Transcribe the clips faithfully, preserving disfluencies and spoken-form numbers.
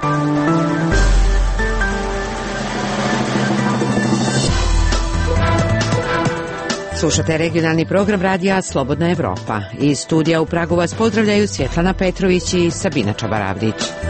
Slušate regionalni program radija Slobodna Evropa. Iz studija u Pragu vas pozdravljaju Svjetlana Petrović i Sabina Čabaravdić.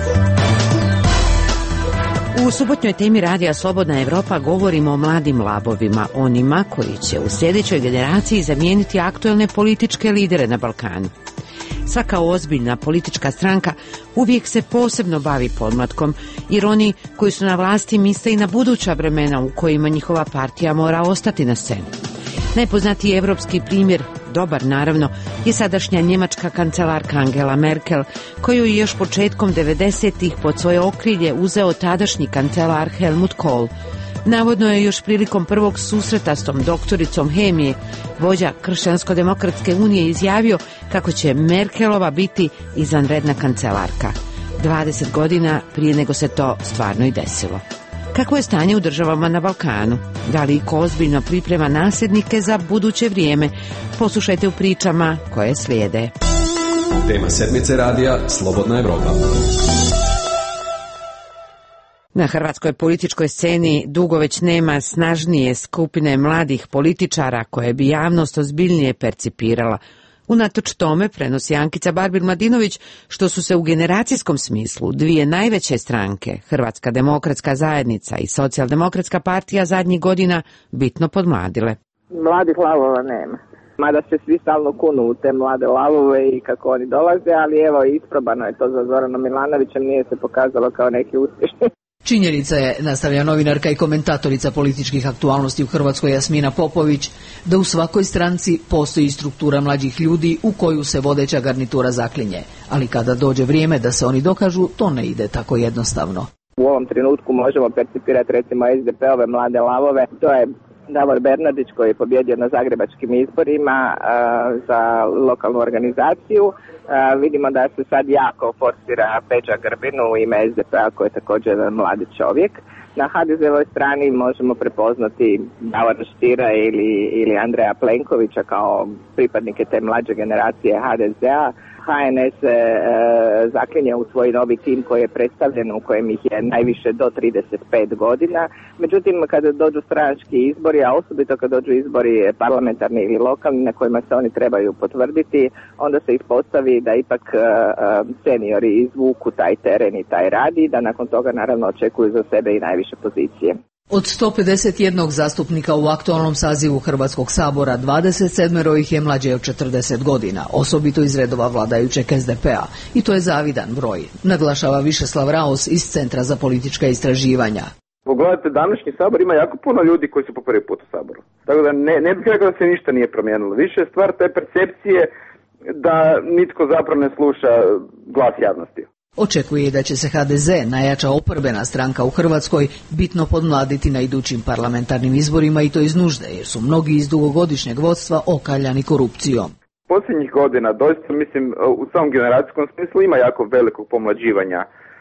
U subotnjoj temi radija Slobodna Evropa govorimo o mladim lavovima, onima koji će u sljedećoj generaciji zamijeniti aktuelne političke lidere na Balkanu. Svaka ozbiljna politička stranka uvijek se posebno bavi podmlatkom, jer oni koji su na vlasti misle i na buduća vremena u kojima njihova partija mora ostati na sceni. Najpoznatiji evropski primjer, dobar naravno, je sadašnja njemačka kancelarka Angela Merkel, koju je još početkom devedesetih pod svoje okrilje uzeo tadašnji kancelar Helmut Kohl. Navodno je još prilikom prvog susreta s tom doktoricom hemije, vođa Kršćansko-demokratske unije, izjavio kako će Merkelova biti izvanredna kancelarka. dvadeset godina prije nego se to stvarno i desilo. Kako je stanje u državama na Balkanu? Da li iko ozbiljno priprema nasljednike za buduće vrijeme? Poslušajte u pričama koje slijede. Tema sedmice radija Slobodna Evropa. Na hrvatskoj političkoj sceni dugo već nema snažnije skupine mladih političara koje bi javnost ozbiljnije percipirala. Unatoč tome, prenosi Ankica Barbir-Madinović, što su se u generacijskom smislu dvije najveće stranke, Hrvatska demokratska zajednica i Socijaldemokratska partija, zadnjih godina bitno podmladile. Mladih lavova nema. Mada se svi stalno kunu u te mlade lavove i kako oni dolaze, ali evo, isprobano je to za Zoranom Milanovićem, nije se pokazalo kao neki uspješni. Činjenica je, nastavlja novinarka i komentatorica političkih aktualnosti u Hrvatskoj Jasmina Popović, da u svakoj stranci postoji struktura mlađih ljudi u koju se vodeća garnitura zaklinje, ali kada dođe vrijeme da se oni dokažu, to ne ide tako jednostavno. U ovom trenutku možemo percipirati recimo es de pe-ove mlade lavove, to je Davor Bernardić koji je pobjedio na zagrebačkim izborima uh, za lokalnu organizaciju. Uh, vidimo da se sad jako forsira Peđa Grbin u ime es de pe-a koji je također jedan mladi čovjek. Na ha de ze-ovoj strani možemo prepoznati Davora Stiera ili, ili Andreja Plenkovića kao pripadnike te mlađe generacije ha de ze-a. ha en es se e, zaklinje u svoj novi tim koji je predstavljen, u kojem ih je najviše do trideset pet godina. Međutim, kada dođu stranački izbori, a osobito kada dođu izbori parlamentarni ili lokalni na kojima se oni trebaju potvrditi, onda se ispostavi da ipak e, seniori izvuku taj teren i taj rad i da nakon toga naravno očekuju za sebe i najviše pozicije. Od sto pedeset jedan zastupnika u aktualnom sazivu Hrvatskog sabora, dvadeset sedam ih je mlađe od četrdeset godina, osobito iz redova vladajućeg es de pe-a. I to je zavidan broj, naglašava Višeslav Raos iz Centra za politička istraživanja. Pogledajte, današnji sabor ima jako puno ljudi koji su po prvi put u saboru. Tako da ne, ne bih rekao da se ništa nije promijenilo. Više je stvar te percepcije da nitko zapravo ne sluša glas javnosti. Očekuje da će se ha de ze, najjača oporbena stranka u Hrvatskoj, bitno podmladiti na idućim parlamentarnim izborima i to iz nužde, jer su mnogi iz dugogodišnjeg vodstva okaljani korupcijom. Posljednjih godina, doista mislim, u samom generacijskom smislu ima jako velikog pomlađivanja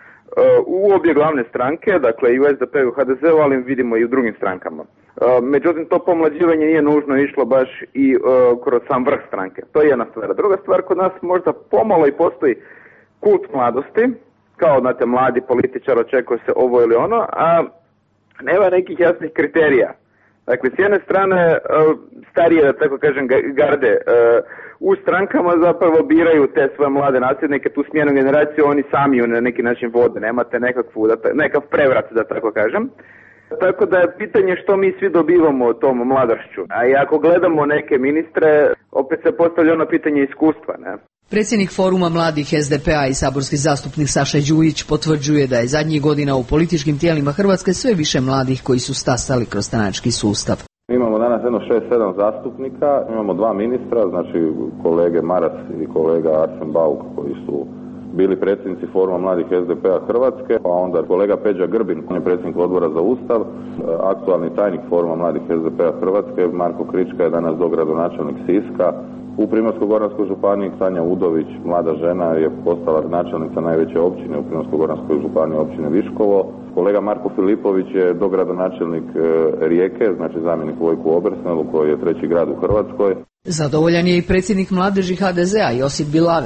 u obje glavne stranke, dakle i u es de pe-u i u ha de ze-u, ali vidimo i u drugim strankama. Međutim, to pomlađivanje nije nužno išlo baš i kroz sam vrh stranke. To je jedna stvar. Druga stvar, kod nas možda pomalo i postoji kult mladosti, kao znate, mladi političar očekuje se ovo ili ono, a nema nekih jasnih kriterija. Dakle, s jedne strane, starije, da tako kažem, garde u strankama zapravo biraju te svoje mlade nasljednike, tu smjenu generaciju, oni sami ju na neki način vode, nemate nekakvu, nekav prevrat, da tako kažem. Tako da je pitanje što mi svi dobivamo o tom mladošću. A i ako gledamo neke ministre, opet se postavlja ono pitanje iskustva, ne? Predsjednik foruma mladih es de pe-a i saborski zastupnik Saša Đujić potvrđuje da je zadnjih godina u političkim tijelima Hrvatske sve više mladih koji su stasali kroz stranački sustav. Imamo danas jedno šest sedam zastupnika, imamo dva ministra, znači kolege Maras i kolega Arsen Bauk koji su bili predsjednici foruma mladih es de pe-a Hrvatske, pa onda kolega Peđa Grbin, on je predsjednik odbora za Ustav, aktualni tajnik foruma mladih es de pe-a Hrvatske, Marko Krička je danas dogradonačelnik Siska. U Primorsko-goranskoj županiji Tanja Udović, mlada žena, je postala načelnica najveće općine u Primorsko-goranskoj županiji, općine Viškovo. Kolega Marko Filipović je dogradonačelnik Rijeke, znači zamjenik Vojku Obersnelu, koji je treći grad u Hrvatskoj. Zadovoljan je i predsjednik mladeži ha de ze-a Josip Bilaver.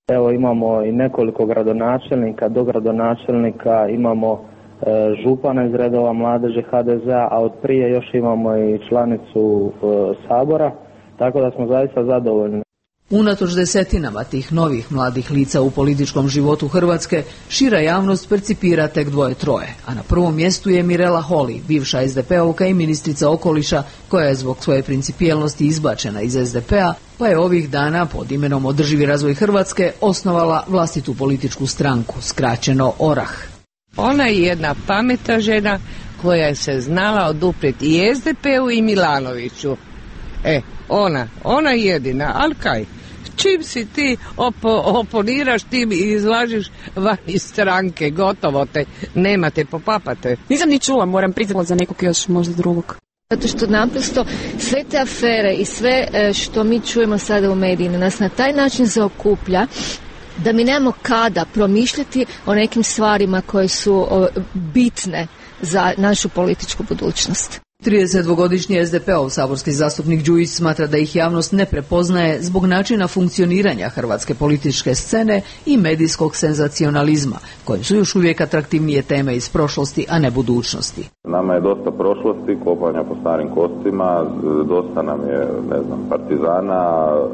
Evo imamo i nekoliko gradonačelnika, dogradonačelnika, imamo e, župana iz redova mladeži ha de zea, a od prije još imamo i članicu e, Sabora, tako da smo zaista zadovoljni. Unatoč desetinama tih novih mladih lica u političkom životu Hrvatske, šira javnost percipira tek dvoje troje, a na prvom mjestu je Mirela Holy, bivša es de pe ovka i ministrica okoliša, koja je zbog svoje principijelnosti izbačena iz es de pe-a, pa je ovih dana pod imenom Održivi razvoj Hrvatske osnovala vlastitu političku stranku, skraćeno ORAH. Ona je jedna pametna žena koja je se znala oduprijeti i es de pe-u i Milanoviću. E, ona, ona jedina, ali kaj? Čim si ti opo, oponiraš, ti izlažiš van iz stranke, gotovo te, nema te, popapate. Nisam ni čula, moram priznati za nekog još možda drugog. Zato što naprosto sve te afere i sve što mi čujemo sada u medijima nas na taj način zaokuplja da mi nemamo kada promišljati o nekim stvarima koje su bitne za našu političku budućnost. tridesetdvogodišnji es de pe-ov saborski zastupnik Đujić smatra da ih javnost ne prepoznaje zbog načina funkcioniranja hrvatske političke scene i medijskog senzacionalizma, koji su još uvijek atraktivnije teme iz prošlosti, a ne budućnosti. Nama je dosta prošlosti, kopanja po starim kostima, dosta nam je, ne znam, partizana,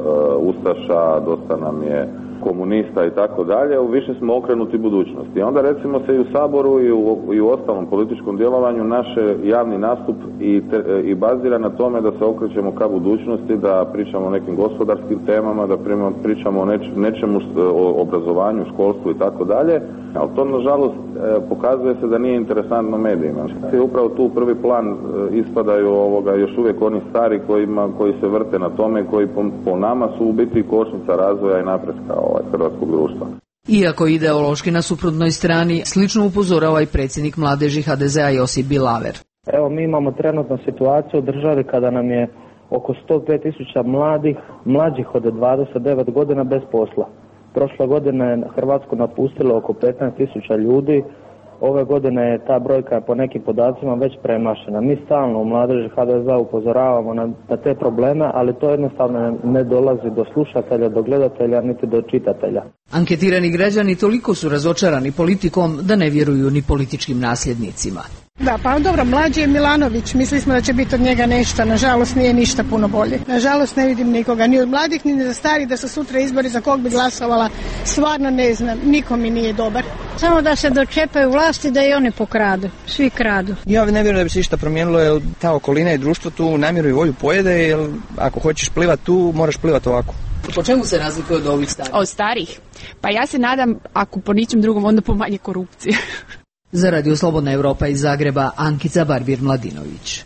ustaša, dosta nam je komunista i tako dalje, više smo okrenuti budućnosti. I onda recimo se i u Saboru i u, i u ostalom političkom djelovanju naše javni nastup i, te, i bazira na tome da se okrećemo ka budućnosti, da pričamo o nekim gospodarskim temama, da pričamo o neč, nečemu, o obrazovanju, školstvu i tako dalje, ali to nažalost pokazuje se da nije interesantno medijima. I upravo tu u prvi plan ispadaju ovoga, još uvijek oni stari kojima, koji se vrte na tome, koji po, po nama su u biti kočnica razvoja i napretka hrvatskog društva. Iako ideološki na suprotnoj strani, slično upozorava i predsjednik mladeži ha de zea Josip Bilaver. Evo mi imamo trenutno situaciju u državi kada nam je oko sto pet tisuća mladih, mlađih od dvadeset devet godina bez posla. Prošle godine je Hrvatsku napustilo oko petnaest tisuća ljudi, ove godine je ta brojka po nekim podacima već premašena. Mi stalno u mladeži ha de zea upozoravamo na, na te probleme, ali to jednostavno ne dolazi do slušatelja, do gledatelja, niti do čitatelja. Anketirani građani toliko su razočarani politikom da ne vjeruju ni političkim nasljednicima. Da, pa dobro, mlađi je Milanović, mislili smo da će biti od njega nešto, nažalost nije ništa puno bolje. Nažalost ne vidim nikoga, ni od mladih, ni za starih, da su sutra izbori za kog bi glasovala, stvarno ne znam, niko mi nije dobar. Samo da se dočepaju vlasti da i oni pokradu, svi kradu. Ja ne vjerujem da bi se išta promijenilo, jer ta okolina i društvo tu namjeru i volju pojede, jer ako hoćeš plivat tu, moraš plivat ovako. Po čemu se razlikuje od ovih starih? Od starih? Pa ja se nadam, ako po ničem drugom, onda po manje korupcije. Za Radio Slobodna Evropa iz Zagreba, Ankica Barbir-Mladinović.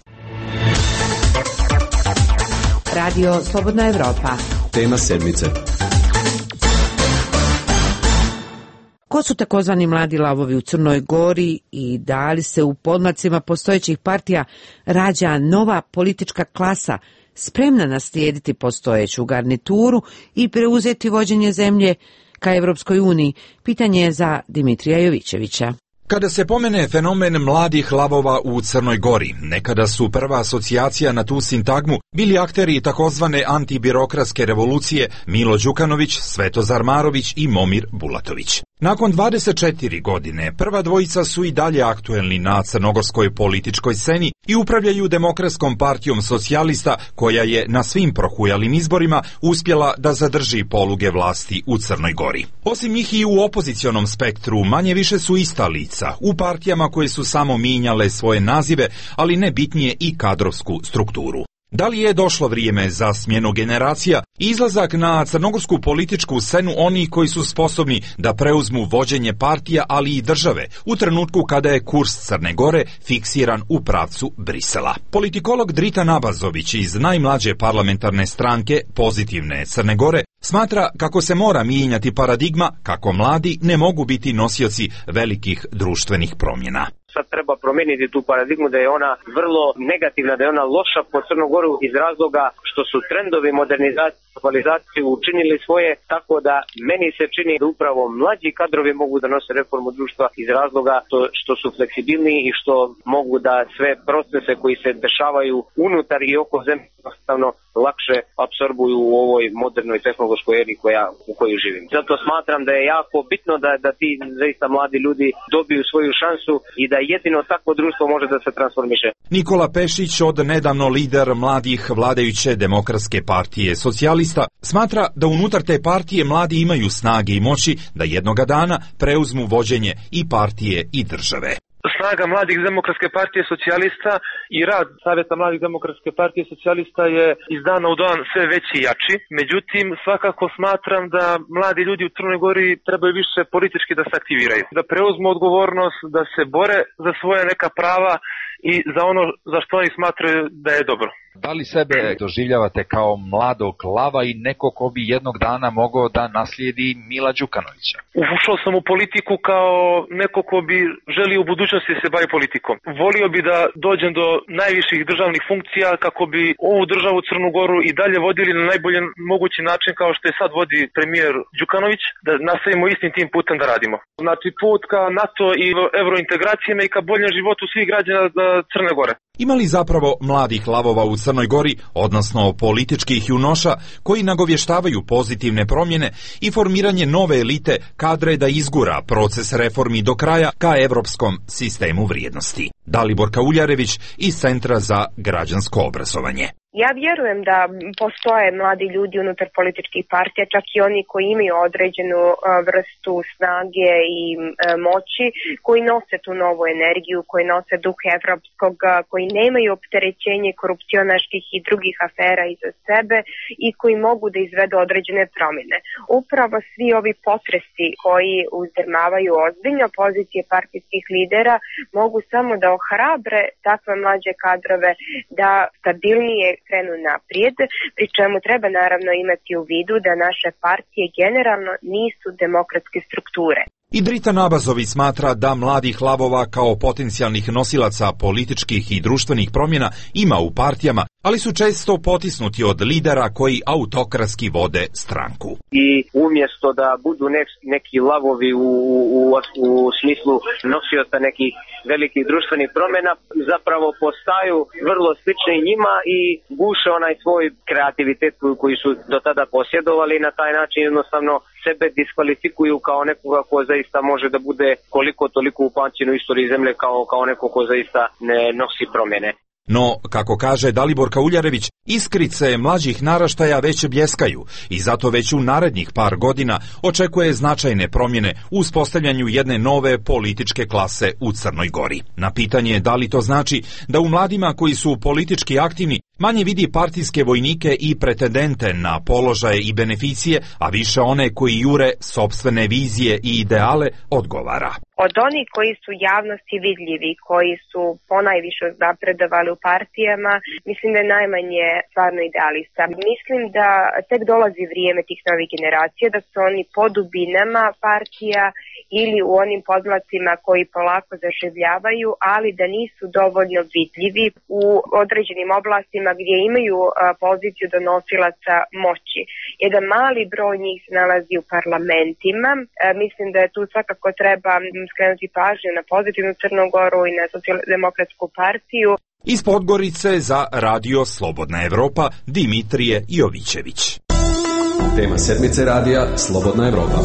Radio Slobodna Evropa. Tema sedmice. Ko su takozvani mladi lavovi u Crnoj Gori i da li se u podmlacima postojećih partija rađa nova politička klasa spremna naslijediti postojeću garnituru i preuzeti vođenje zemlje ka Evropskoj uniji? Pitanje je za Dimitrija Jovićevića. Kada se pomene fenomen mladih lavova u Crnoj Gori, nekada su prva asocijacija na tu sintagmu bili akteri takozvane antibirokratske revolucije Milo Đukanović, Svetozar Marović i Momir Bulatović. Nakon dvadeset četiri godine, prva dvojica su i dalje aktuelni na crnogorskoj političkoj sceni i upravljaju Demokratskom partijom socijalista, koja je na svim prohujalim izborima uspjela da zadrži poluge vlasti u Crnoj Gori. Osim njih i u opozicionom spektru manje više su ista lica, u partijama koje su samo mijenjale svoje nazive, ali ne bitnije i kadrovsku strukturu. Da li je došlo vrijeme za smjenu generacija i izlazak na crnogorsku političku scenu oni koji su sposobni da preuzmu vođenje partija, ali i države, u trenutku kada je kurs Crne Gore fiksiran u pravcu Brisela? Politikolog Drita Nabazović iz najmlađe parlamentarne stranke Pozitivne Crne Gore smatra kako se mora mijenjati paradigma kako mladi ne mogu biti nosioci velikih društvenih promjena. Sad treba promijeniti tu paradigmu da je ona vrlo negativna, da je ona loša po Crnogoru iz razloga što su trendovi modernizacije i globalizacije učinili svoje, tako da meni se čini da upravo mlađi kadrovi mogu da nose reformu društva iz razloga to što su fleksibilniji i što mogu da sve procese koji se dešavaju unutar i oko zemlje jednostavno lakše apsorbuju u ovoj modernoj tehnološkoj eri koja, u kojoj živimo. Zato smatram da je jako bitno da, da ti zaista mladi ljudi dobiju svoju šansu i da jedino takvo društvo može da se transformiše. Nikola Pešić, od nedavno lider mladih vladajuće Demokratske partije socijalista, smatra da unutar te partije mladi imaju snage i moći da jednoga dana preuzmu vođenje i partije i države. Snaga mladih Demokratske partije socijalista i rad Savjeta mladih Demokratske partije socijalista je iz dana u dan sve veći i jači. Međutim, svakako smatram da mladi ljudi u Crnoj Gori trebaju više politički da se aktiviraju, da preuzmu odgovornost, da se bore za svoje neka prava i za ono za što oni smatraju da je dobro. Da li sebe doživljavate kao mladog lava i neko ko bi jednog dana mogao da naslijedi Mila Đukanovića? Ušao sam u politiku kao neko ko bi želio u budućnosti se bavi politikom. Volio bi da dođem do najviših državnih funkcija kako bi ovu državu Crnu Goru i dalje vodili na najbolji mogući način kao što je sad vodi premijer Đukanović, da nastavimo istim tim putem da radimo. Znači put ka NATO i evrointegracijama i ka boljem životu svih građana Crne Gore. Ima li zapravo mladih lavova u Crnoj Gori, odnosno političkih junoša, koji nagovještavaju pozitivne promjene i formiranje nove elite kadre da izgura proces reformi do kraja ka evropskom sistemu vrijednosti? Dalibor Kauljarević iz Centra za građansko obrazovanje. Ja vjerujem da postoje mladi ljudi unutar političkih partija, čak i oni koji imaju određenu vrstu snage i moći, koji nose tu novu energiju, koji nose duh evropskog, koji nemaju opterećenje korupcionaških i drugih afera iza sebe i koji mogu da izvedu određene promjene. Upravo svi ovi potresi koji uzdrmavaju ozbiljno pozicije partijskih lidera mogu samo da ohrabre takve mlađe kadrove da stabilnije krenu naprijed, pri čemu treba naravno imati u vidu da naše partije generalno nisu demokratske strukture. I Drita Nabazović smatra da mladih lavova kao potencijalnih nosilaca političkih i društvenih promjena ima u partijama, ali su često potisnuti od lidera koji autokratski vode stranku. I umjesto da budu neki lavovi u, u, u smislu nosioca nekih velikih društvenih promjena, zapravo postaju vrlo slični njima i guše onaj svoj kreativitet koji su do tada posjedovali i na taj način jednostavno sebe diskvalifikuju kao nekoga ko zaista može da bude koliko toliko upamćen u istoriji zemlje kao, kao neko ko zaista ne nosi promjene. No, kako kaže Dalibor Kauljarević, iskrice mlađih naraštaja već bljeskaju i zato već u narednih par godina očekuje značajne promjene u uspostavljanju jedne nove političke klase u Crnoj Gori. Na pitanje da li to znači da u mladima koji su politički aktivni manje vidi partijske vojnike i pretendente na položaje i beneficije, a više one koji jure sopstvene vizije i ideale, odgovara. Od onih koji su javnosti vidljivi, koji su ponajviše napredovali u partijama, mislim da je najmanje stvarno idealista. Mislim da tek dolazi vrijeme tih novih generacija, da su oni po dubinama partija ili u onim podmlacima koji polako zaživljavaju, ali da nisu dovoljno vidljivi u određenim oblastima gdje imaju a, poziciju donosilaca moći. Jedan mali broj njih se nalazi u parlamentima. A, mislim da je tu svakako treba skrenuti pažnju na pozitivnu Crnu Goru i na socijaldemokratsku partiju. Iz Podgorice za Radio Slobodna Evropa, Dimitrije Jovićević. Tema sedmice radija Slobodna Evropa.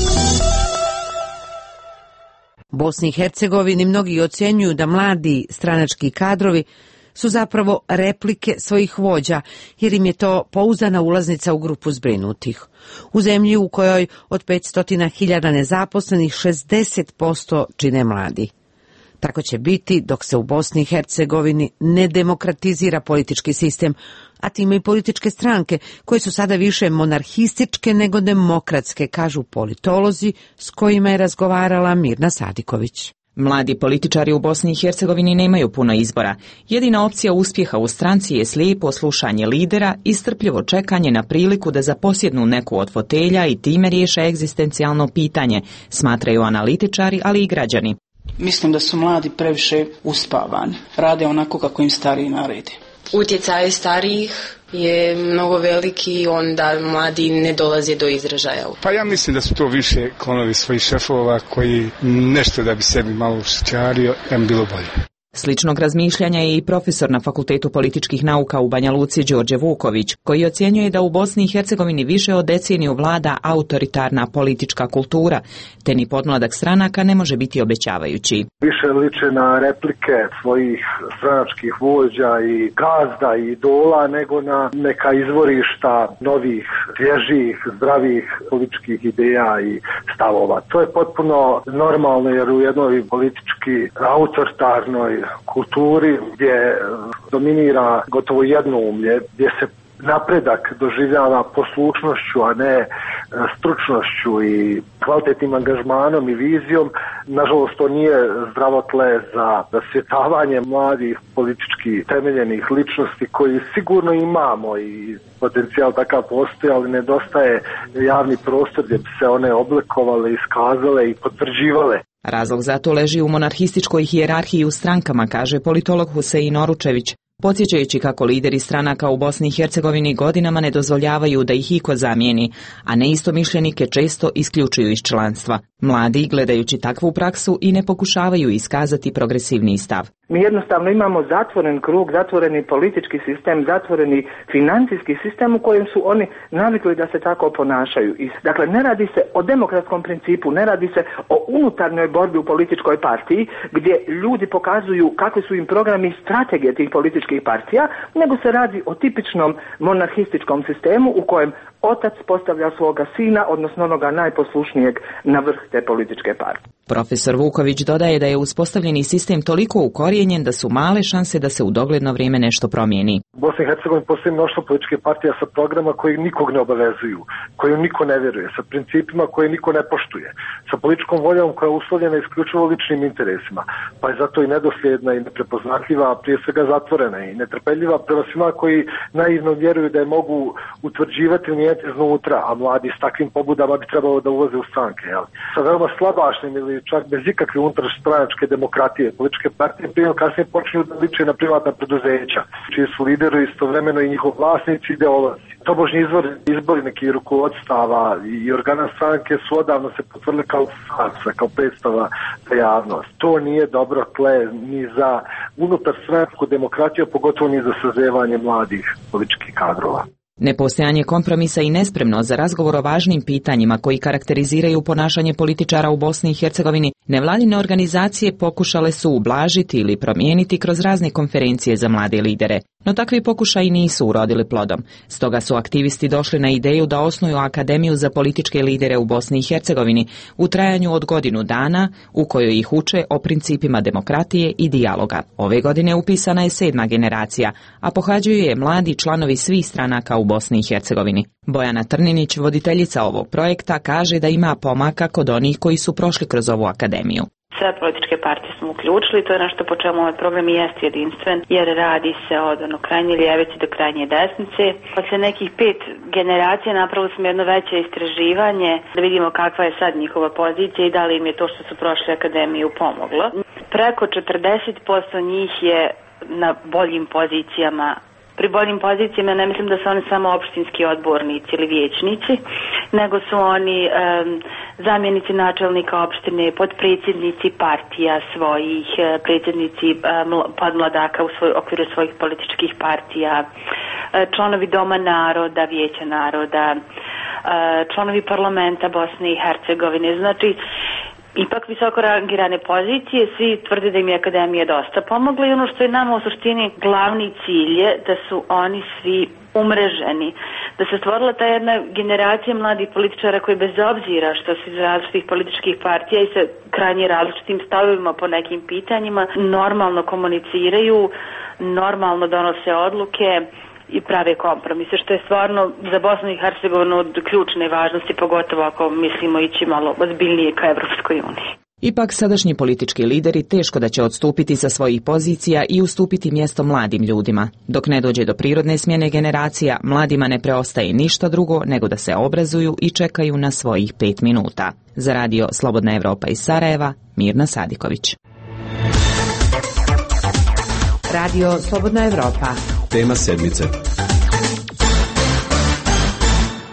Bosni i Hercegovini mnogi ocjenjuju da mladi stranački kadrovi su zapravo replike svojih vođa, jer im je to pouzdana ulaznica u grupu zbrinutih. U zemlji u kojoj od petsto hiljada nezaposlenih šezdeset posto čine mladi. Tako će biti dok se u Bosni i Hercegovini ne demokratizira politički sistem, a time i političke stranke, koje su sada više monarhističke nego demokratske, kažu politolozi s kojima je razgovarala Mirna Sadiković. Mladi političari u Bosni i Hercegovini nemaju puno izbora. Jedina opcija uspjeha u stranci je slijepo slušanje lidera i strpljivo čekanje na priliku da zaposjednu neku od fotelja i time riješe egzistencijalno pitanje, smatraju analitičari, ali i građani. Mislim da su mladi previše uspavani. Rade onako kako im stariji naredi. Utjecaj starijih je mnogo veliki, onda mladi ne dolaze do izražaja. Pa ja mislim da su to više klonovi svojih šefova koji nešto da bi sebi malo ušićario, da bi bilo bolje. Sličnog razmišljanja je i profesor na Fakultetu političkih nauka u Banja Luci Đorđe Vuković, koji ocjenjuje da u Bosni i Hercegovini više od deceniju vlada autoritarna politička kultura, te ni podmladak stranaka ne može biti obećavajući. Više liče na replike svojih stranačkih vođa i gazda i idola nego na neka izvorišta novih, svježih, zdravih političkih ideja i stavova. To je potpuno normalno jer u jednoj politički autoritarnoj kulturi gdje dominira gotovo jednoumlje, gdje se napredak doživljava poslušnošću, a ne stručnošću i kvalitetnim angažmanom i vizijom. Nažalost, to nije zdravo tle za rasvjetavanje mladih politički temeljenih ličnosti koji sigurno imamo i potencijal takav postoji, ali nedostaje javni prostor gdje bi se one oblikovale, iskazale i potvrđivale. Razlog za to leži u monarhističkoj hijerarhiji u strankama, kaže politolog Husein Oručević, podsjećajući kako lideri stranaka u Bosni i Hercegovini godinama ne dozvoljavaju da ih iko zamijeni, a neistomišljenike često isključuju iz članstva. Mladi, gledajući takvu praksu, i ne pokušavaju iskazati progresivni stav. Mi jednostavno imamo zatvoren krug, zatvoreni politički sistem, zatvoreni financijski sistem u kojem su oni navikli da se tako ponašaju. Dakle, ne radi se o demokratskom principu, ne radi se o unutarnjoj borbi u političkoj partiji, gdje ljudi pokazuju kakvi su im programi i strategije tih političkih partija, nego se radi o tipičnom monarhističkom sistemu u kojem otac postavlja svoga sina, odnosno onoga najposlušnijeg, na vrh te političke partije. Profesor Vuković dodaje da je uspostavljeni sistem toliko ukorijenjen da su male šanse da se u dogledno vrijeme nešto promijeni. U Bosni i Hercegovini postoji mnoštvo političke partija sa programa koji nikog ne obavezuju, koji niko ne vjeruje, sa principima koje niko ne poštuje, sa političkom voljom koja je uslovljena isključivo ličnim interesima, pa je zato i nedosljedna i neprepoznatljiva, a prije svega zatvorena i netrpeljiva prema svima koji naivno vjeruju da je mogu utvrđivati ili mijenjati iznutra, a mladi s takvim pobudama bi trebalo da ulaze u stranke. Jel? Sa veoma slabašnim ili čak bez ikakve unutarstranačke demokratije, političke partije prije kasnije počinju da liče na privatna preduzeća, čiji su lideri istovremeno i njihov vlasnici i ideolozi. Tobožnji izvor, izbori nekih rukovodstava i organa stranke su odavno se potvrdili kao farsa, kao predstava za javnost. To nije dobro tle ni za unutarstranačku demokratiju, pogotovo ni za sazrevanje mladih političkih kadrova. Nepostojanje kompromisa i nespremnost za razgovor o važnim pitanjima koji karakteriziraju ponašanje političara u Bosni i Hercegovini, nevladine organizacije pokušale su ublažiti ili promijeniti kroz razne konferencije za mlade lidere. No takvi pokušaji nisu urodili plodom. Stoga su aktivisti došli na ideju da osnuju Akademiju za političke lidere u Bosni i Hercegovini u trajanju od godinu dana, u kojoj ih uče o principima demokratije i dijaloga. Ove godine upisana je sedma generacija, a pohađaju je mladi članovi svih stranaka u Bosni i Hercegovini. Bojana Trninić, voditeljica ovog projekta, kaže da ima pomaka kod onih koji su prošli kroz ovu akademiju. Sve političke partije smo uključili, to je nešto po čemu ovaj program i jest jedinstven, jer radi se od ono krajnje lijevice do krajnje desnice. Posle nekih pet generacija napravili smo jedno veće istraživanje da vidimo kakva je sad njihova pozicija i da li im je to što su prošli akademiju pomoglo. Preko četrdeset posto njih je na boljim pozicijama. Pri boljim pozicijama ne mislim da su oni samo opštinski odbornici ili vijećnici, nego su oni um, zamjenici načelnika opštine, podpredsjednici partija svojih, predsjednici um, podmladaka u svoj, okviru svojih političkih partija, članovi Doma naroda, Vijeća naroda, članovi parlamenta Bosne i Hercegovine. Znači, ipak visoko rangirane pozicije, svi tvrde da im je akademija dosta pomogla i ono što je nama u suštini glavni cilj je da su oni svi umreženi, da se stvorila ta jedna generacija mladih političara koji bez obzira što su iz različitih političkih partija i sa krajnje različitim stavovima po nekim pitanjima normalno komuniciraju, normalno donose odluke i prave kompromise, što je stvarno za Bosnu i Hercegovinu od ključne važnosti, pogotovo ako mislimo ići malo ozbiljnije ka Evropskoj uniji. Ipak sadašnji politički lideri teško da će odstupiti sa svojih pozicija i ustupiti mjesto mladim ljudima. Dok ne dođe do prirodne smjene generacija, mladima ne preostaje ništa drugo nego da se obrazuju i čekaju na svojih pet minuta. Za radio Slobodna Evropa iz Sarajeva, Mirna Sadiković. Radio Slobodna Evropa. Tema sedmice.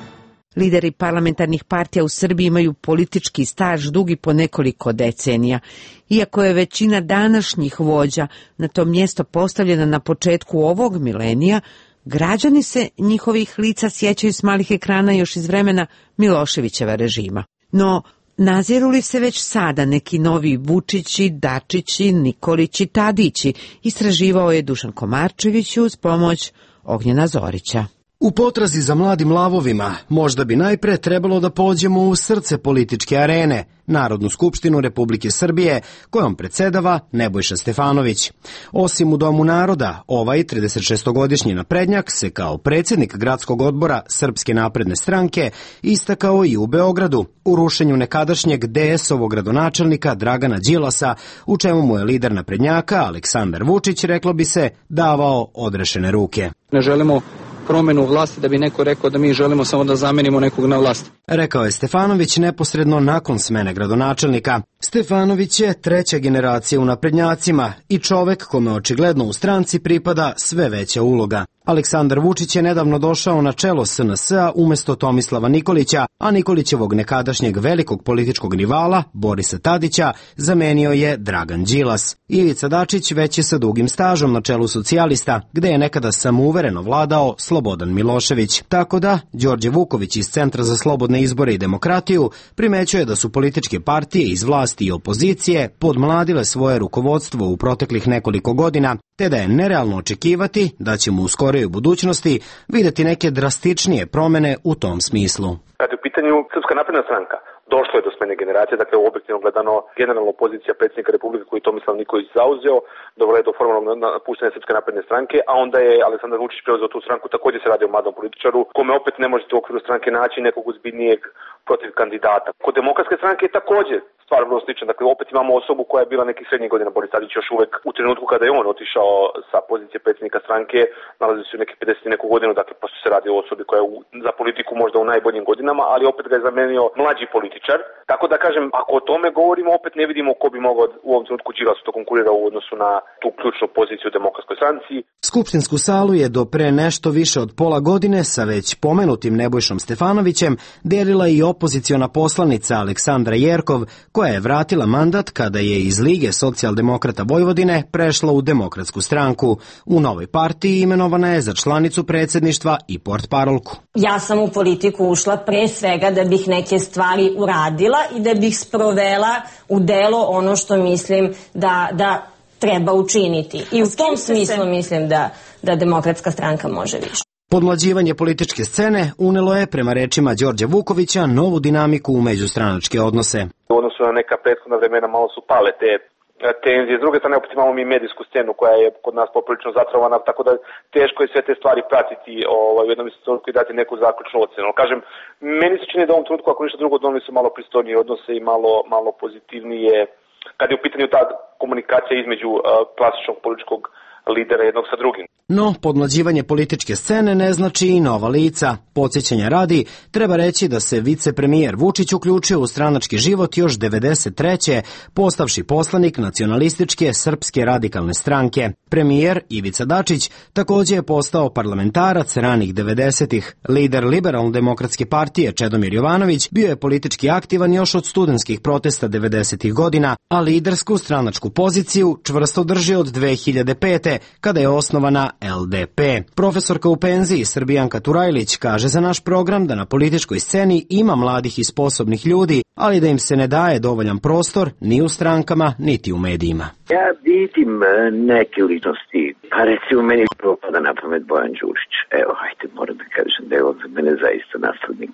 Lideri parlamentarnih partija u Srbiji imaju politički staž dugi po nekoliko decenija. Iako je većina današnjih vođa na to mjesto postavljena na početku ovog milenija, građani se njihovih lica sjećaju s malih ekrana još iz vremena Miloševićeva režima. No, naziru li se već sada neki novi Vučići, Dačići, Nikolići, Tadići, istraživao je Dušan Komarčević uz pomoć Ognjena Zorića. U potrazi za mladim lavovima možda bi najpre trebalo da pođemo u srce političke arene, Narodnu skupštinu Republike Srbije, kojom predsedava Nebojša Stefanović. Osim u Domu naroda, ovaj tridesetšestogodišnji naprednjak se kao predsjednik gradskog odbora Srpske napredne stranke istakao i u Beogradu, u rušenju nekadašnjeg de esovog gradonačelnika Dragana Đilasa, u čemu mu je lider naprednjaka Aleksandar Vučić, reklo bi se, davao odrešene ruke. Ne želimo promenu vlasti da bi neko rekao da mi želimo samo da zamenimo nekog na vlasti. Rekao je Stefanović neposredno nakon smene gradonačelnika. Stefanović je treća generacija u naprednjacima i čovek kome očigledno u stranci pripada sve veća uloga. Aleksandar Vučić je nedavno došao na čelo S N S-a umjesto Tomislava Nikolića, a Nikolićevog nekadašnjeg velikog političkog rivala, Borisa Tadića, zamenio je Dragan Đilas. Ivica Dačić već je sa dugim stažom na čelu socijalista, gde je nekada samouvereno vladao Slobodan Milošević. Tako da, Đorđe Vuković iz Centra za slobodne izbore i demokratiju primećuje da su političke partije iz vlasti i opozicije podmladile svoje rukovodstvo u proteklih nekoliko godina, te da je nerealno očekivati da ćemo u skorijoj budućnosti vidjeti neke drastičnije promjene u tom smislu. Kad je u pitanju Srpska napredna stranka, došlo je do smene generacije, dakle objektivno gledano generalno pozicija predsjednika Republike koji je Tomislav Nikolić zauzeo, dovela je do formalnog napuštanja Srpske napredne stranke, a onda je Aleksandar Vučić preuzeo tu stranku. Također se radi o mladom političaru, kome opet ne možete u okviru stranke naći nekog ozbiljnijeg protiv kandidata. Kod Demokratske stranke je također stvar vrlo slična, dakle opet imamo osobu koja je bila nekih srednjih godina. Boris Tadić još uvek u trenutku kada je on otišao sa pozicije predsjednika stranke nalazi se u nekih pedeset neku godinu, dakle pa se radi o osobi koja je u, za politiku možda u najboljim godinama, ali opet ga je zamenio mlađi političar. Tako da kažem, ako o tome govorimo, opet ne vidimo ko bi mogao u ovom trenutku Đilasu to konkurira u odnosu na tu ključnu poziciju u Demokratskoj stranci. Skupštinsku salu je do pre nešto više od pola godine sa već pomenutim Nebojšom Stefanovićem delila i opoziciona poslanica Aleksandra Jerkov, koja je vratila mandat kada je iz Lige socijaldemokrata Vojvodine prešla u Demokratsku stranku. U novoj partiji imenovana je za članicu predsjedništva i portparolku. Ja sam u politiku ušla pre svega da bih neke stvari uradila i da bih sprovela u delo ono što mislim da, da treba učiniti. I u tom smislu mislim da, da Demokratska stranka može više. Podmlađivanje političke scene unelo je, prema rečima Đorđa Vukovića, novu dinamiku u međustranačke odnose. U odnosu na neka prethodna vremena malo su pale te tenzije. S druge strane, opet imamo mi medijsku scenu koja je kod nas poprilično zatrovana, tako da teško je sve te stvari pratiti ovaj, u jednom trenutku i dati neku zaključnu ocenu. Kažem, meni se čini da u ovom trenutku, ako ništa drugo, donosi se malo pristojnije odnose i malo, malo pozitivnije, kad je u pitanju ta komunikacija između uh, klasičnog političkog lidera jednog sa drugim. No, podmlađivanje političke scene ne znači i nova lica. Podsjećanja radi, treba reći da se vicepremijer Vučić uključio u stranački život još devedeset treće postavši poslanik nacionalističke Srpske radikalne stranke. Premijer Ivica Dačić također je postao parlamentarac ranih devedesetih. Lider Liberalno-demokratske partije Čedomir Jovanović bio je politički aktivan još od studentskih protesta devedesetih godina, a lidersku stranačku poziciju čvrsto drži od dve hiljade pete. kada je osnovana L D P. Profesorka u penziji Srbijanka Turajlić kaže za naš program da na političkoj sceni ima mladih i sposobnih ljudi, ali da im se ne daje dovoljan prostor ni u strankama, niti u medijima. Ja vidim neke ličnosti, pa recimo meni propada na pamet Bojan Đurić. Evo, hajde, moram da kažem da je on za mene zaista naslednik.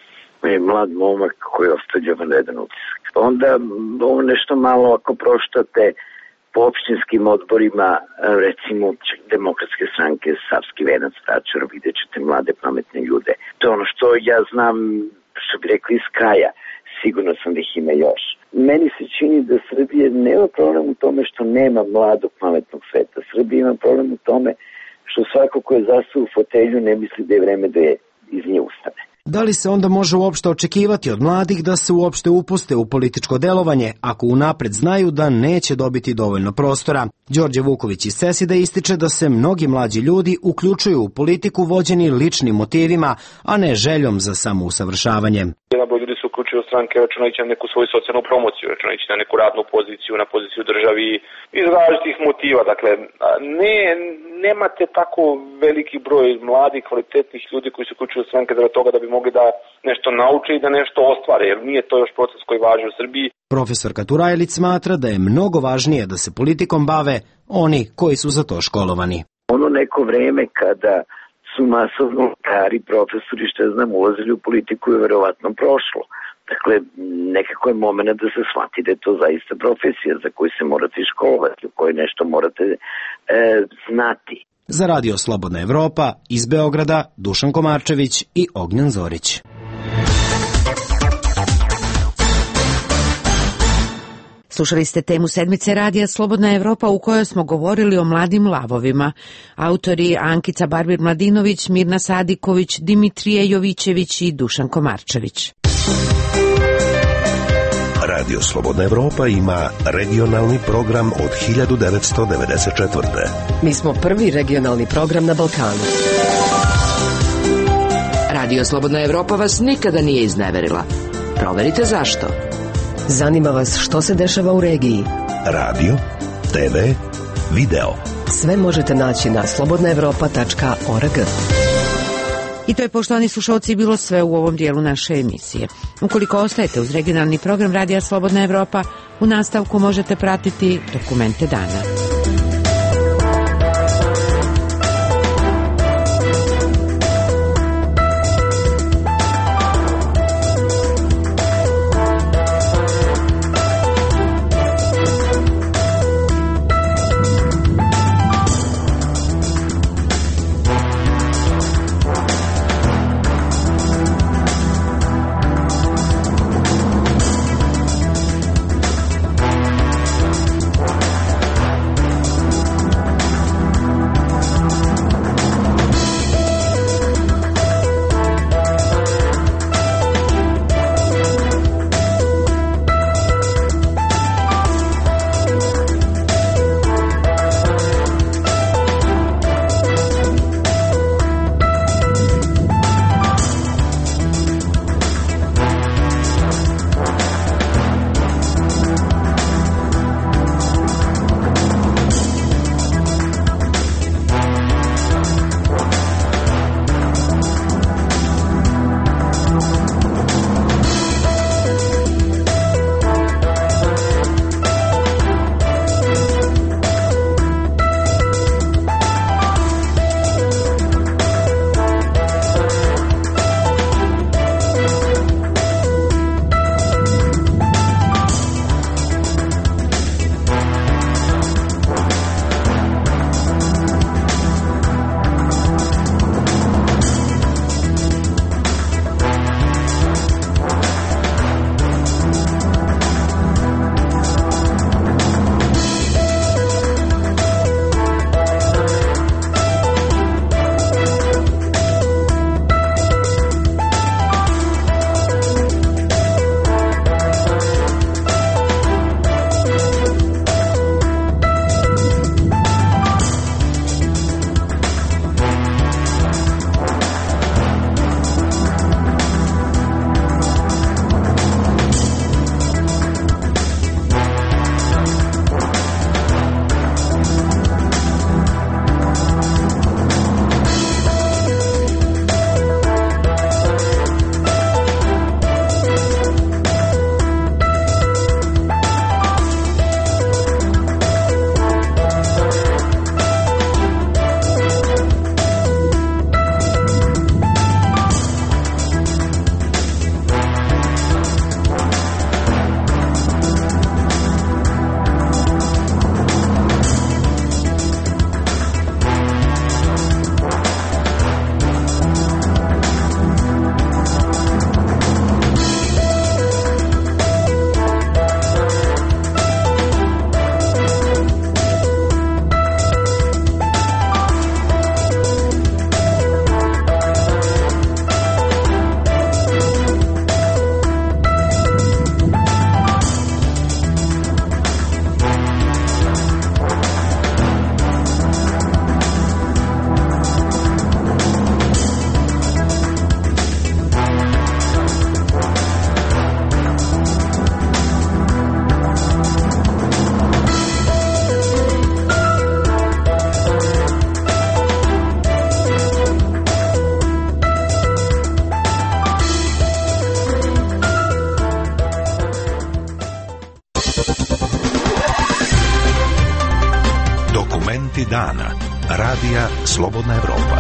On je mlad momak koji ostavlja vanredan utisak. Onda ovo nešto malo ako proštate po opštinskim odborima, recimo Demokratske stranke, Savski Venac, Tačar, vidjet ćete mlade pametne ljude. To je ono što ja znam, što bi rekli iz kraja, sigurno sam da ih ima još. Meni se čini da Srbije nema problem u tome što nema mladog pametnog sveta. Srbija ima problem u tome što svako ko je zastao u fotelju ne misli da je vreme da je iz nje ustane. Da li se onda može uopšte očekivati od mladih da se uopšte upuste u političko delovanje ako unapred znaju da neće dobiti dovoljno prostora? Đorđe Vuković iz Cesida ističe da se mnogi mlađi ljudi uključuju u politiku vođeni ličnim motivima, a ne željom za samousavršavanje. Jedan broj ljudi se uključuju u stranke računajući na neku svoju socijalnu promociju, računajući na neku radnu poziciju, na poziciju državi iz različitih motiva. Dakle, ne, nemate tako veliki broj mladih, kvalitetnih ljudi koji se uključuju u stranke zbog toga da bi mogli da nešto nauče i da nešto ostvare, jer nije to još proces koji važi u Srbiji. Profesorka Turajlić smatra da je mnogo važnije da se politikom bave oni koji su za to školovani. Ono neko vreme kada su masovno lekari, profesori, što ja znam, ulazili u politiku je verovatno prošlo. Dakle, nekako je moment da se shvati da je to zaista profesija za koju se morate školovati, u kojoj nešto morate e, znati. Za Radio Slobodna Evropa iz Beograda Dušan Komarčević i Ognjan Zorić. Slušali ste temu sedmice Radija Slobodna Evropa u kojoj smo govorili o mladim lavovima. Autori Ankica Barbir-Mladinović, Mirna Sadiković, Dimitrije Jovićević i Dušan Komarčević. Radio Slobodna Evropa ima regionalni program od hiljadu devetsto devedeset četvrte. Mi smo prvi regionalni program na Balkanu. Radio Slobodna Evropa vas nikada nije izneverila. Proverite zašto. Zanima vas što se dešava u regiji. Radio, te ve, video. Sve možete naći na slobodna evropa tačka org. I to je, poštovani slušalci, bilo sve u ovom dijelu naše emisije. Ukoliko ostajete uz regionalni program Radija Slobodna Evropa, u nastavku možete pratiti Dokumente dana. Dokumenti dana. Radija Slobodna Evropa.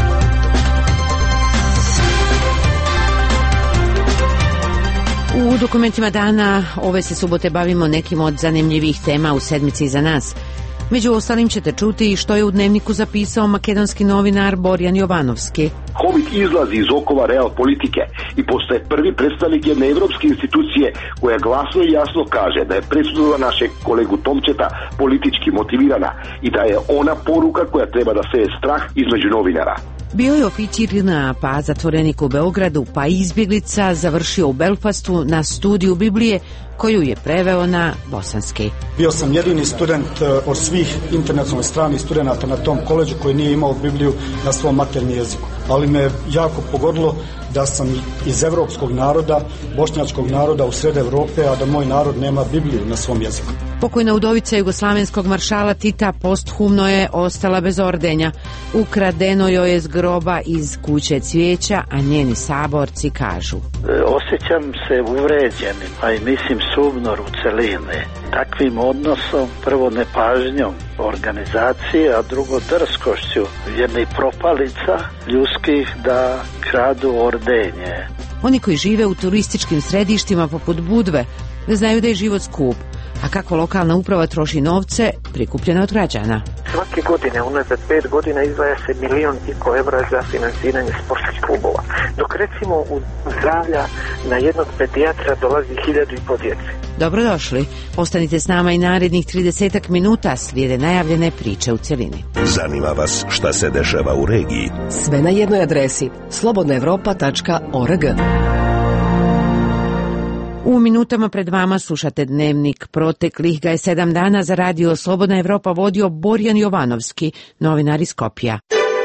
U dokumentima dana ove se subote bavimo nekim od zanimljivih tema u sedmici iza nas. Među ostalim ćete čuti što je u dnevniku zapisao makedonski novinar Borjan Jovanovski. Hobbit izlazi iz okova real politike i postaje prvi predstavnik jedne evropske institucije koja glasno i jasno kaže da je presuda za našeg kolegu Tomčeta politički motivirana i da je ona poruka koja treba da seje strah između novinara. Bio je oficir J N A, pa zatvorenik u Beogradu, pa izbjeglica, završio u Belfastu na studiju Biblije koju je preveo na bosanski. Bio sam jedini student od svih internacionalnih stranih studenata na tom koleđu koji nije imao Bibliju na svom maternjem jeziku. Ali me jako pogodilo da sam iz evropskog naroda, bošnjačkog naroda u sred Evrope, a da moj narod nema Bibliju na svom jeziku. Pokojna udovica jugoslavenskog maršala Tita posthumno je ostala bez ordenja. Ukradeno joj je z groba iz kuće cvijeća, a njeni saborci kažu: Osjećam se uvređenim, a i mislim sumnor u celine. Takvim odnosom, prvo nepažnjom organizacije, a drugo drskošću jednih propalica ljudskih da kradu ordenje. Oni koji žive u turističkim središtima poput Budve ne znaju da je život skup, a kako lokalna uprava troši novce prikupljene od građana. Svake godine, unazad pet godina, izdvaja se milion i po evra za finansiranje sportskih klubova. Dok recimo u zdravlja na jednog pedijatra dolazi hiljadu i po djece. Dobrodošli. Ostanite s nama i narednih tridesetak minuta, slijede najavljene priče u cjelini. Zanima vas šta se dešava u regiji? Sve na jednoj adresi slobodna evropa tačka org. U minutama pred vama slušate dnevnik. Proteklih ga je sedam dana za radio Slobodna Evropa vodio Borjan Jovanovski, novinar iz Skopja.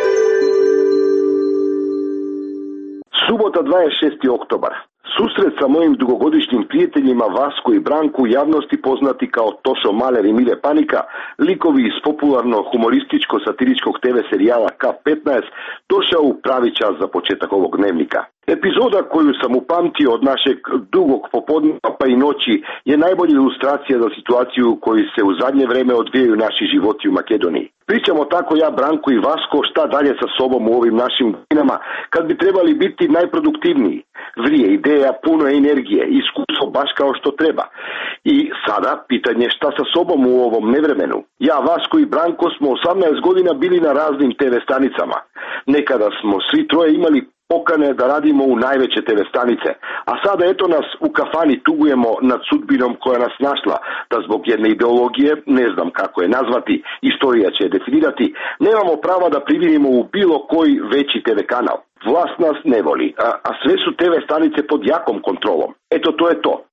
Subota dvadeset šesti oktobar. Susret sa mojim dugogodišnjim prijateljima Vasko i Branku, u javnosti poznati kao Tošo Maler i Mile Panika, likovi iz popularno humorističko-satiričkog te ve serijala K petnaest, došao u pravi čas za početak ovog dnevnika. Epizoda koju sam upamtio od našeg dugog popodneva pa i noći je najbolja ilustracija za situaciju u kojoj se u zadnje vreme odvijaju naši životi u Makedoniji. Pričamo tako ja, Branko i Vasko, šta dalje sa sobom u ovim našim godinama kad bi trebali biti najproduktivniji. Vrije ideja, puno energije, iskustvo baš kao što treba. I sada pitanje šta sa sobom u ovom nevremenu. Ja, Vasko i Branko smo osamnaest godina bili na raznim te ve stanicama. Nekada smo svi troje imali pokane da radimo u najveće te ve stanice, a sada eto nas u kafani tugujemo nad sudbinom koja nas našla, da zbog jedne ideologije, ne znam kako je nazvati, istorija će je definirati, nemamo prava da privinimo u bilo koji veći te ve kanal. Vlast nas ne voli, a, a sve su te ve stanice pod jakom kontrolom. Eto, to je to.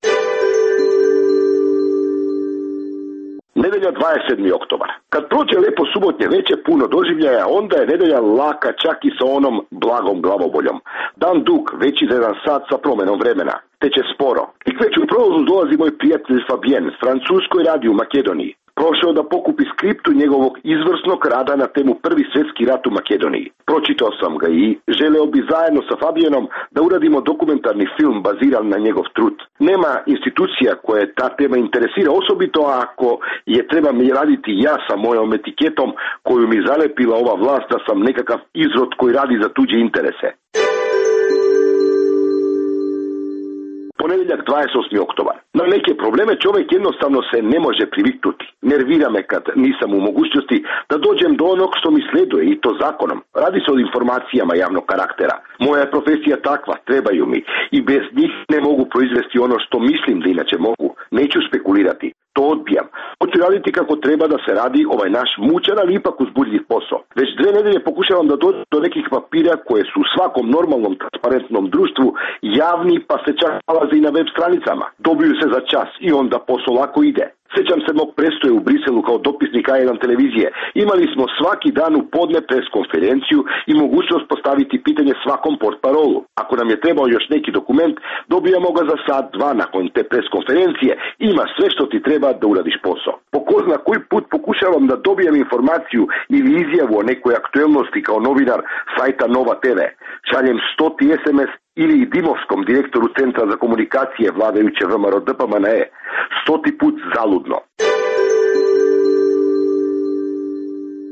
Nedelja dvadeset sedmi oktobar. Kad prođe lepo subotnje veče puno doživljaja, onda je nedelja laka čak i sa onom blagom glavoboljom. Dan dug, veći za jedan sat sa promenom vremena. Teče sporo. I već u prolazu dolazi moj prijatelj Fabien s Francuskoj radio u Makedoniji. Prošao da pokupi skriptu njegovog izvrsnog rada na temu Prvi svjetski rat u Makedoniji. Pročitao sam ga i želeo bi zajedno sa Fabienom da uradimo dokumentarni film baziran na njegov trud. Nema institucija koje ta tema interesira, osobito ako je treba mi raditi ja sa mojom etiketom koju mi zalepila ova vlast da sam nekakav izrod koji radi za tuđe interese. Ponedjeljak dvadeset osmi oktobar. Na neke probleme čovjek jednostavno se ne može priviknuti. Nervira me kad nisam u mogućnosti da dođem do onog što mi sleduje i to zakonom. Radi se o informacijama javnog karaktera. Moja je profesija takva, trebaju mi i bez njih ne mogu proizvesti ono što mislim da inače mogu. Neću spekulirati. To odbijam. Hoću raditi kako treba da se radi ovaj naš mučan, ali ipak uzbudljiv posao. Već dve nedelje pokušavam da dođem do nekih papira koje su u svakom normalnom transparentnom društvu javni, pa se čak nalaze i na web stranicama. Dobiju se za čas i onda posao lako ide. Sjećam se mog prestoja u Briselu kao dopisnik A jedan televizije. Imali smo svaki dan u podne pres konferenciju i mogućnost postaviti pitanje svakom portparolu. Ako nam je trebao još neki dokument, dobijamo ga za sat, dva nakon te pres konferencije. Ima sve što ti treba da uradiš posao. Po ko zna koji put pokušavam da dobijem informaciju ili izjavu o nekoj aktuelnosti kao novinar sajta Nova te ve. Šaljem stoti es em es ili i Dimovskom, direktoru Centra za komunikacije vladajuće V M R O D P M N E. Stoti put zaludno.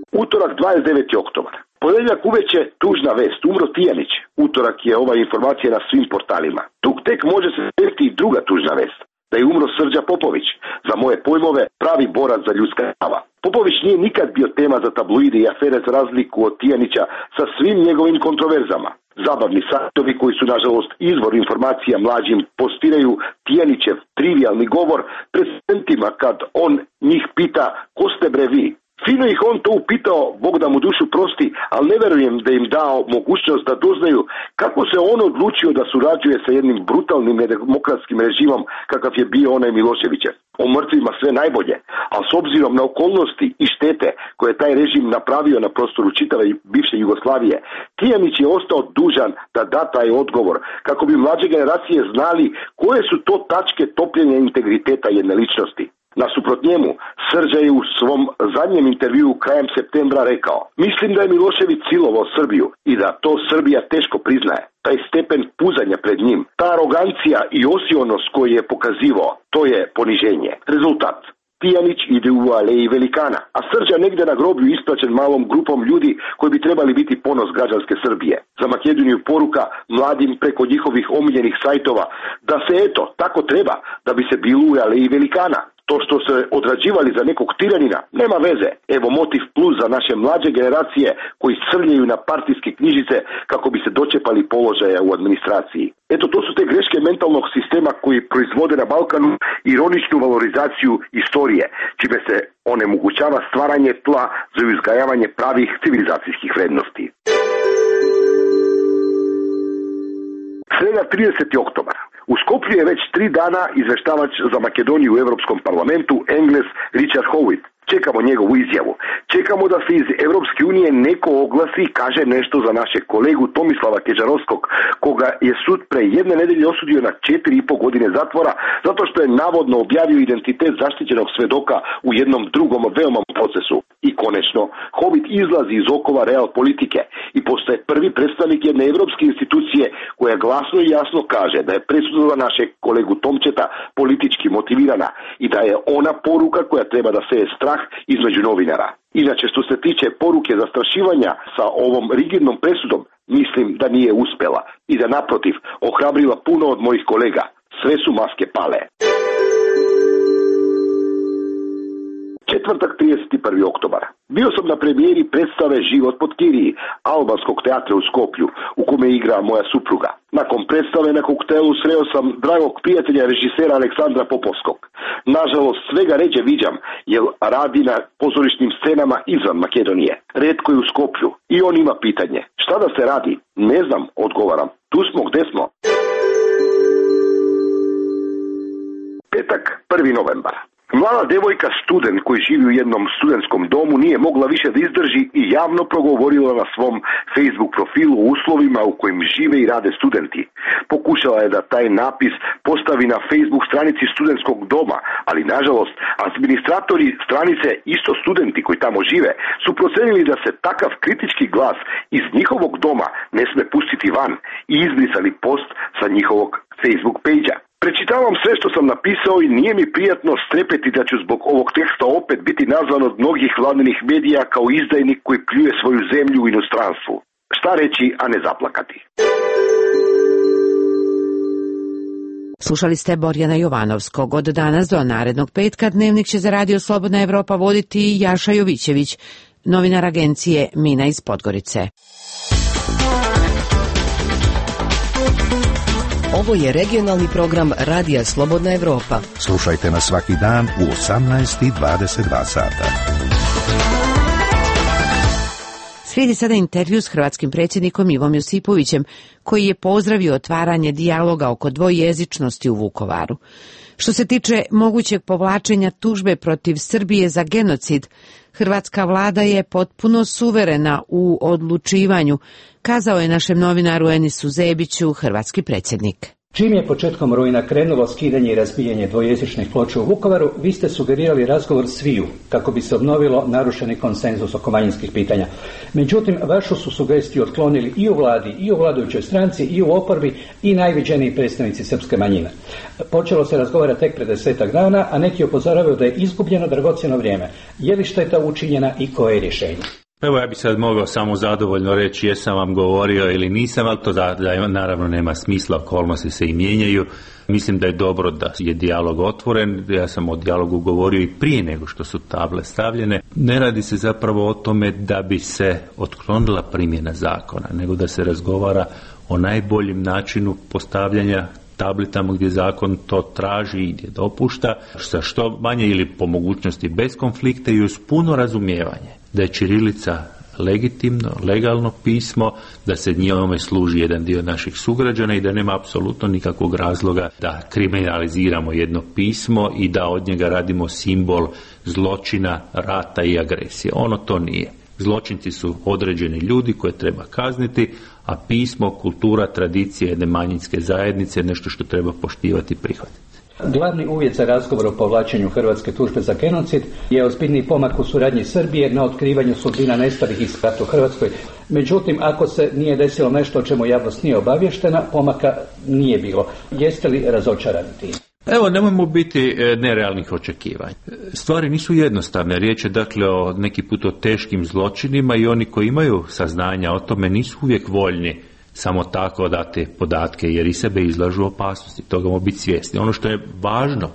Utorak dvadeset deveti oktobar. Ponedjeljak uveče tužna vest, umro Tijanić. Utorak je ova informacija na svim portalima. Tu tek može se desiti i druga tužna vest. Da je umro Srđa Popović, za moje pojmove pravi borac za ljudska prava. Popović nije nikad bio tema za tabloide i afere za razliku od Tijanića sa svim njegovim kontroverzama. Zabavni sajtovi koji su nažalost izvor informacija mlađim postiraju Tijanićev trivialni govor prezidentima kad on njih pita ko ste bre vi. Fino ih on to upitao, Bog da mu dušu prosti, ali ne verujem da im dao mogućnost da doznaju kako se on odlučio da surađuje sa jednim brutalnim nedemokratskim režimom kakav je bio onaj Miloševićev. O mrtvima sve najbolje, a s obzirom na okolnosti i štete koje je taj režim napravio na prostoru čitave bivše Jugoslavije, Tijanić je ostao dužan da da taj odgovor kako bi mlađe generacije znali koje su to tačke topljenja integriteta jedne ličnosti. Nasuprot njemu, Srđa je u svom zadnjem intervjuu krajem septembra rekao: mislim da je Milošević silovao Srbiju i da to Srbija teško priznaje. Taj stepen puzanja pred njim, ta arogancija i osionost koju je pokazivao, to je poniženje. Rezultat: Tijanić ide u aleji velikana, a Srđa negdje na groblju ispraćen malom grupom ljudi koji bi trebali biti ponos građanske Srbije. Za Makedoniju poruka mladim preko njihovih omiljenih sajtova da se eto, tako treba, da bi se bilo u aleji velikana. To što se odrađivali za nekog tiranina, nema veze. Evo motiv plus za naše mlađe generacije koji srljaju na partijske knjižice kako bi se dočepali položaja u administraciji. Eto, to su te greške mentalnog sistema koji proizvode na Balkanu ironičnu valorizaciju istorije, čime se onemogućava stvaranje tla za uzgajavanje pravih civilizacijskih vrednosti. Sreda trideseti oktobar. U Skoplju je već tri dana izveštavač za Makedoniju u Europskom parlamentu, Englez Richard Howitt. Čekamo njegovu izjavu. Čekamo da se iz Europske unije neko oglasi i kaže nešto za našeg kolegu Tomislava Kežarovskog, koga je sud pre jedne nedelje osudio na četiri i po godine zatvora zato što je navodno objavio identitet zaštićenog svedoka u jednom drugom veoma procesu. I konečno, Howitt izlazi iz okova real politike i postaje prvi predstavnik jedne evropske institucije koja glasno i jasno kaže da je presuda našeg kolegu Tomčeta politički motivirana i da je ona poruka koja treba da seje strah između novinara. Inače, što se tiče poruke zastrašivanja sa ovom rigidnom presudom, mislim da nije uspela i da naprotiv ohrabrila puno od mojih kolega. Sve su maske pale. Četvrtak trideset prvi oktobar. Bio sam na premijeri predstave Život pod Kiriji, albanskog teatra u Skoplju, u kome igra moja supruga. Nakon predstave na koktelu sreo sam dragog prijatelja režisera Aleksandra Popovskog. Nažalost, svega ređe viđam, jer radi na pozorišnim scenama izvan Makedonije. Retko je u Skoplju i on ima pitanje: šta da se radi? Ne znam, odgovaram. Tu smo gde smo. Petak, prvi novembar. Mlada devojka student koji živi u jednom studentskom domu nije mogla više da izdrži i javno progovorila na svom Facebook profilu o uslovima u kojim žive i rade studenti. Pokušala je da taj napis postavi na Facebook stranici studentskog doma, ali nažalost administratori stranice, isto studenti koji tamo žive, su procenili da se takav kritički glas iz njihovog doma ne sme pustiti van i izbrisali post sa njihovog Facebook page-a. Prečitavam sve što sam napisao i nije mi prijatno strepeti da ću zbog ovog teksta opet biti nazvan od mnogih vladinih medija kao izdajnik koji pljuje svoju zemlju u inostranstvu. Šta reći, a ne zaplakati? Slušali ste Borjana Jovanovskog. Od danas do narednog petka Dnevnik će za Radio Slobodna Evropa voditi Jaša Jovićević, novinar agencije Mina iz Podgorice. Ovo je regionalni program Radija Slobodna Evropa. Slušajte nas svaki dan u osamnaest i dvadeset dva sata. Slijedi sada intervju s hrvatskim predsjednikom Ivom Josipovićem, koji je pozdravio otvaranje dijaloga oko dvojezičnosti u Vukovaru. Što se tiče mogućeg povlačenja tužbe protiv Srbije za genocid, hrvatska vlada je potpuno suverena u odlučivanju, kazao je našem novinaru Enisu Zebiću hrvatski predsjednik. Čim je početkom rujna krenulo skidanje i razbijanje dvojezičnih ploča u Vukovaru, vi ste sugerirali razgovor sviju kako bi se obnovilo narušeni konsenzus oko manjinskih pitanja. Međutim, vašu su sugestiju otklonili i u vladi, i u vladajućoj stranci, i u oporbi, i najviđeniji predstavnici srpske manjine. Počelo se razgovara tek pred desetak dana, a neki upozoravaju da je izgubljeno dragocjeno vrijeme. Je li šteta učinjena i koje je rješenje? Evo, ja bih sad mogao samo zadovoljno reći jesam vam govorio ili nisam, ali to da, da naravno nema smisla, okolnosti se i mijenjaju. Mislim da je dobro da je dijalog otvoren, ja sam o dijalogu govorio i prije nego što su table stavljene. Ne radi se zapravo o tome da bi se otklonila primjena zakona, nego da se razgovara o najboljem načinu postavljanja tabli tamo gdje zakon to traži i gdje dopušta, sa što manje ili po mogućnosti bez konflikta i uz puno razumijevanje da je ćirilica legitimno, legalno pismo, da se njome služi jedan dio naših sugrađana i da nema apsolutno nikakvog razloga da kriminaliziramo jedno pismo i da od njega radimo simbol zločina, rata i agresije. Ono to nije. Zločinci su određeni ljudi koje treba kazniti, a pismo, kultura, tradicija jedne manjinske zajednice je nešto što treba poštivati i prihvatiti. Glavni uvjet za razgovor o povlačenju hrvatske tužbe za genocid je ozbiljni pomak u suradnji Srbije na otkrivanju sudbina nestalih iz rata u Hrvatskoj. Međutim, ako se nije desilo nešto o čemu javnost nije obavještena, pomaka nije bilo. Jeste li razočarani tim? Evo, nemojmo biti nerealnih očekivanja. Stvari nisu jednostavne. Riječ je dakle o neki put o teškim zločinima i oni koji imaju saznanja o tome nisu uvijek voljni samo tako dati podatke jer i sebe izlažu opasnosti. Toga moramo biti svjesni. Ono što je važno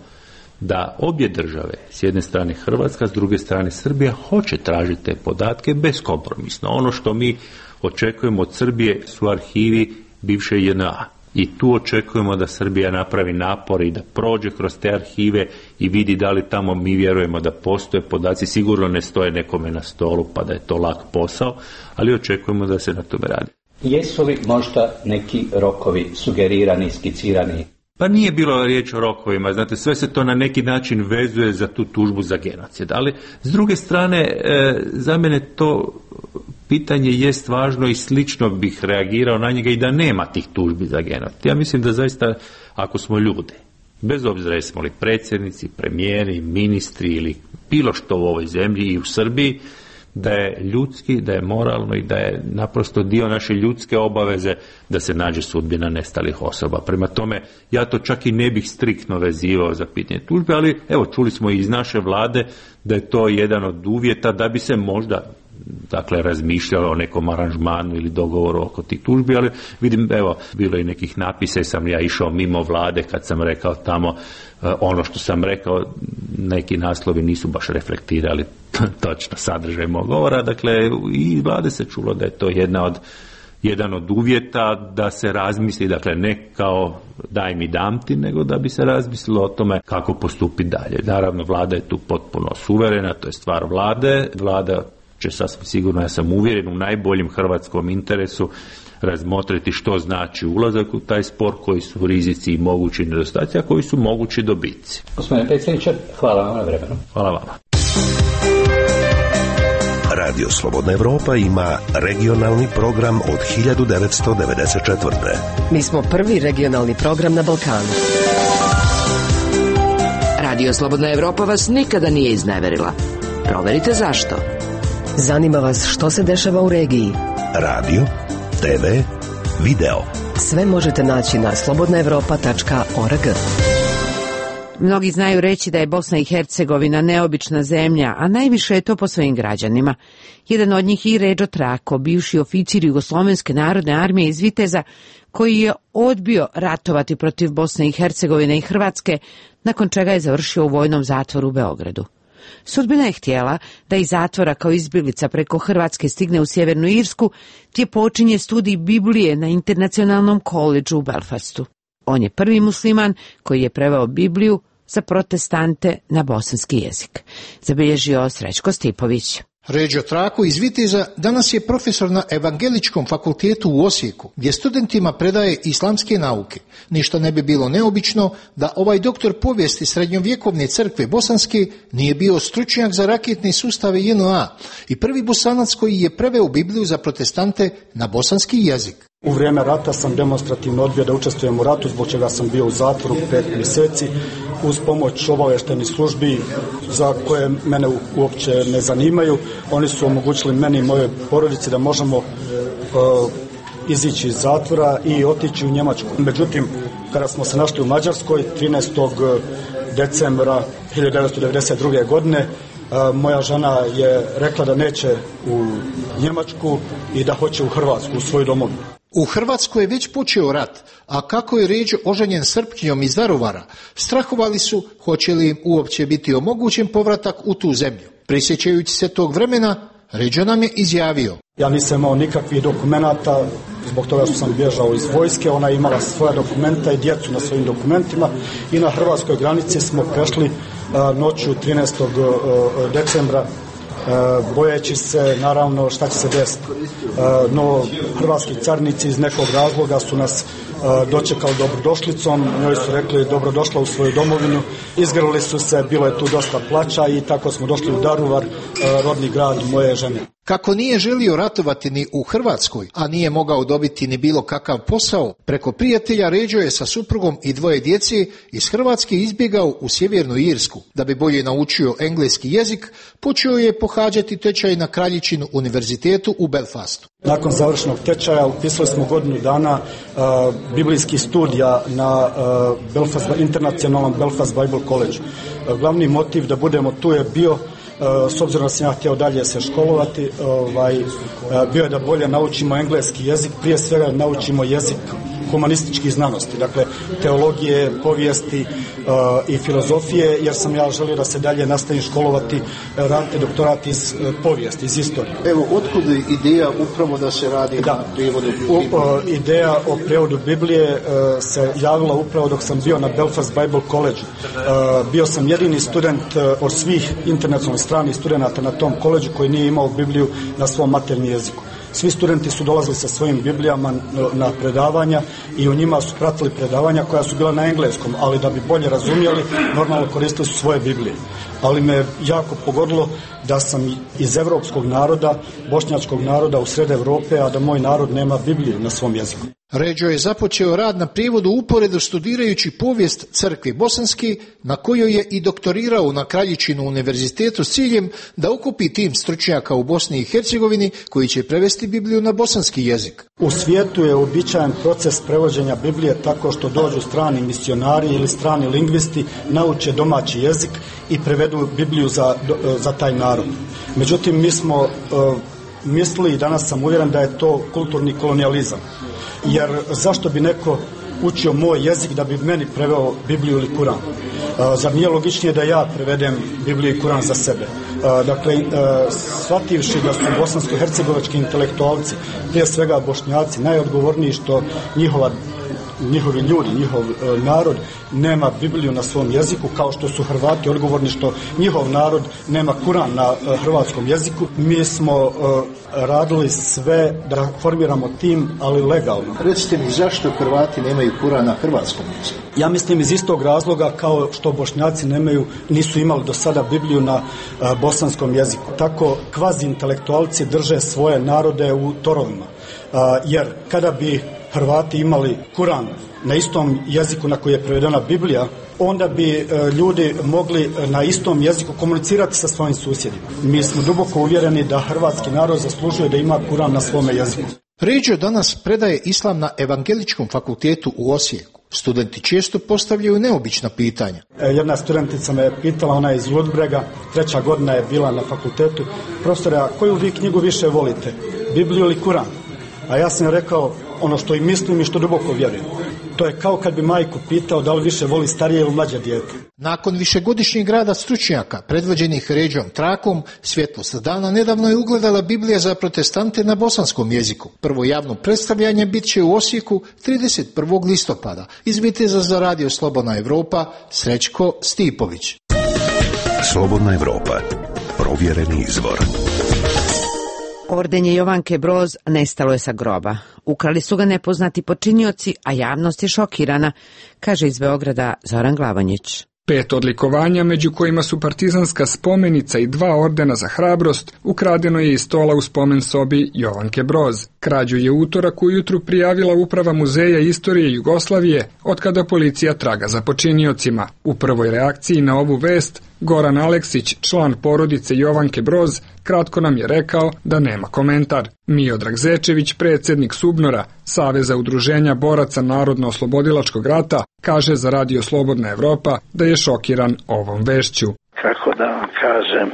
da obje države, s jedne strane Hrvatska, s druge strane Srbija, hoće tražiti te podatke beskompromisno. Ono što mi očekujemo od Srbije su arhivi bivše J N A. I tu očekujemo da Srbija napravi napore i da prođe kroz te arhive i vidi da li tamo mi vjerujemo da postoje podaci. Sigurno ne stoje nekome na stolu pa da je to lak posao, ali očekujemo da se na tome radi. Jesu li možda neki rokovi sugerirani, skicirani? Pa nije bilo riječ o rokovima, znate, sve se to na neki način vezuje za tu tužbu za genocid, ali s druge strane, e, za mene to pitanje jest važno i slično bih reagirao na njega i da nema tih tužbi za genocid. Ja mislim da zaista, ako smo ljudi, bez obzira jesmo li predsjednici, premijeri, ministri ili bilo što u ovoj zemlji i u Srbiji, da je ljudski, da je moralno i da je naprosto dio naše ljudske obaveze da se nađe sudbina nestalih osoba. Prema tome, ja to čak i ne bih striktno vezivao za pitanje tužbe, ali evo, čuli smo i iz naše vlade da je to jedan od uvjeta da bi se možda dakle razmišljalo o nekom aranžmanu ili dogovoru oko tih tužbi, ali vidim, evo, bilo je nekih napisa i sam ja išao mimo vlade kad sam rekao tamo ono što sam rekao, neki naslovi nisu baš reflektirali točno sadržaj mog govora, dakle i vlade se čulo da je to jedna od, jedan od uvjeta da se razmisli, dakle ne kao daj mi dam ti, nego da bi se razmislilo o tome kako postupiti dalje. Naravno, vlada je tu potpuno suverena, to je stvar vlade, vlada će sasvim sigurno, ja sam uvjeren, u najboljem hrvatskom interesu razmotriti što znači ulazak u taj spor, koji su rizici i mogući nedostaci, a koji su mogući dobici. Gospodine predsjedniče, hvala vam na vremenu. Hvala vama. Radio Slobodna Evropa ima regionalni program od hiljadu devetsto devedeset četvrte. Mi smo prvi regionalni program na Balkanu. Radio Slobodna Evropa vas nikada nije izneverila. Proverite zašto. Zanima vas što se dešava u regiji. Radio, te ve, video. Sve možete naći na slobodna evropa tačka org. Mnogi znaju reći da je Bosna i Hercegovina neobična zemlja, a najviše je to po svojim građanima. Jedan od njih i Redžo Trako, bivši oficir Jugoslovenske narodne armije iz Viteza, koji je odbio ratovati protiv Bosne i Hercegovine i Hrvatske, nakon čega je završio u vojnom zatvoru u Beogradu. Sudbina je htjela da iz zatvora kao izbjeglica preko Hrvatske stigne u Sjevernu Irsku, gdje počinje studij Biblije na Internacionalnom koledžu u Belfastu. On je prvi musliman koji je preveo Bibliju za protestante na bosanski jezik. Zabilježio Srećko Stipović. Redžo Trako iz Viteza danas je profesor na Evangeličkom fakultetu u Osijeku, gdje studentima predaje islamske nauke. Ništa ne bi bilo neobično da ovaj doktor povijesti srednjovjekovne crkve bosanske nije bio stručnjak za raketne sustave J N A i prvi Bosanac koji je preveo Bibliju za protestante na bosanski jezik. U vrijeme rata sam demonstrativno odbio da učestvujem u ratu, zbog čega sam bio u zatvoru pet mjeseci uz pomoć obavještajnih službi za koje mene uopće ne zanimaju. Oni su omogućili meni i mojoj porodici da možemo uh, izići iz zatvora i otići u Njemačku. Međutim, kada smo se našli u Mađarskoj trinaestog decembra hiljadu devetsto devedeset druge. godine, moja žena je rekla da neće u Njemačku i da hoće u Hrvatsku, u svoju domovinu. U Hrvatskoj je već počeo rat, a kako je Ređo oženjen Srpkinjom iz Daruvara, strahovali su hoće li im uopće biti omogućen povratak u tu zemlju. Prisjećajući se tog vremena, Ređo nam je izjavio: ja nisam imao nikakvih dokumenata, zbog toga što sam bježao iz vojske, ona je imala svoja dokumenta i djecu na svojim dokumentima i na hrvatskoj granici smo prešli a, noću trinaestog decembra, a, bojeći se naravno šta će se desiti. A, no hrvatski carinici iz nekog razloga su nas a, dočekali dobrodošlicom, njoj su rekli dobrodošla u svoju domovinu, izgrlili su se, bilo je tu dosta plača i tako smo došli u Daruvar, a, rodni grad moje žene. Kako nije želio ratovati ni u Hrvatskoj, a nije mogao dobiti ni bilo kakav posao, preko prijatelja Ređo je sa suprugom i dvoje djece iz Hrvatske izbjegao u Sjevernu Irsku. Da bi bolje naučio engleski jezik, počeo je pohađati tečaj na Kraljičinu univerzitetu u Belfastu. Nakon završenog tečaja upisali smo godinu dana uh, biblijskih studija na uh, Belfast, internacionalnom Belfast Bible College. Uh, glavni motiv da budemo tu je bio, s obzirom da sam ja htio dalje se školovati, ovaj, bio je da bolje naučimo engleski jezik, prije svega naučimo jezik humanističkih znanosti, dakle teologije, povijesti uh, i filozofije, jer sam ja želio da se dalje nastavim školovati, raditi doktorat iz uh, povijesti, iz istorije. Evo, otkud ideja upravo da se radi da. na prijevodu Biblije? U, uh, ideja o prijevodu Biblije uh, se javila upravo dok sam bio na Belfast Bible College. Uh, bio sam jedini student uh, od svih internacionalnih stranih studenata na tom koleđu koji nije imao Bibliju na svom maternjem jeziku. Svi studenti su dolazili sa svojim Biblijama na predavanja i u njima su pratili predavanja koja su bila na engleskom, ali da bi bolje razumjeli, normalno koristili su svoje Biblije. Ali me jako pogodilo da sam iz evropskog naroda, bošnjačkog naroda u sred Evrope, a da moj narod nema Bibliju na svom jeziku. Ređo je započeo rad na prijevodu uporedo studirajući povijest crkve bosanske, na kojoj je i doktorirao na Kraljičinu univerzitetu s ciljem da okupi tim stručnjaka u Bosni i Hercegovini koji će prevesti Bibliju na bosanski jezik. U svijetu je uobičajen proces prevođenja Biblije tako što dođu strani misionari ili strani lingvisti, nauče domaći jezik i prevedu Bibliju za, za taj narod. Međutim, mi smo uh, mislili i danas sam uvjeren da je to kulturni kolonijalizam. Jer zašto bi neko učio moj jezik da bi meni preveo Bibliju ili Kuran? Uh, zar nije logičnije da ja prevedem Bibliju i Kuran za sebe? Uh, dakle, uh, shvativši da su bosansko-hercegovački intelektualci, prije svega Bošnjaci, najodgovorniji što njihova njihovi ljudi, njihov e, narod nema Bibliju na svom jeziku, kao što su Hrvati odgovorni što njihov narod nema Kuran na e, hrvatskom jeziku. Mi smo e, radili sve da formiramo tim, ali legalno. Recite mi, zašto Hrvati nemaju Kuran na hrvatskom jeziku? Ja mislim iz istog razloga kao što Bošnjaci nemaju, nisu imali do sada Bibliju na e, bosanskom jeziku. Tako kvazi intelektualci drže svoje narode u torovima. E, jer kada bi Hrvati imali Kuran na istom jeziku na koji je prevedena Biblija, onda bi e, ljudi mogli na istom jeziku komunicirati sa svojim susjedima. Mi smo duboko uvjereni da hrvatski narod zaslužuje da ima Kuran na svome jeziku. Ređo danas predaje islam na Evangeličkom fakultetu u Osijeku. Studenti često postavljaju neobična pitanja. E, jedna studentica me je pitala, ona je iz Ludbrega, treća godina je bila na fakultetu. Profesore, a koju vi knjigu više volite, Bibliju ili Kuran? A ja sam rekao ono što i mislim i što duboko vjerujem. To je kao kad bi majku pitao da li više voli starije ili mlađe dijete. Nakon višegodišnjeg rada stručnjaka, predvođenih Ređom Trakom, svjetlost dana nedavno je ugledala Biblija za protestante na bosanskom jeziku. Prvo javno predstavljanje bit će u Osijeku trideset prvog listopada. Iz Viteza za radio Slobodna Evropa, Srećko Stipović. Slobodna Evropa, provjereni izvor. Ordenje Jovanke Broz nestalo je sa groba. Ukrali su ga nepoznati počinioci, a javnost je šokirana, kaže iz Beograda Zoran Glavanjić. Pet odlikovanja, među kojima su partizanska spomenica i dva ordena za hrabrost, ukradeno je iz stola u spomen sobi Jovanke Broz. Krađu je utorak ujutru prijavila Uprava Muzeja istorije Jugoslavije, otkada policija traga za počiniocima. U prvoj reakciji na ovu vest, Goran Aleksić, član porodice Jovanke Broz, kratko nam je rekao da nema komentar. Miodrag Zečević, predsjednik Subnora, Saveza udruženja boraca Narodno-oslobodilačkog rata, kaže za Radio Slobodna Evropa da je šokiran ovom vešću. Kako da vam kažem,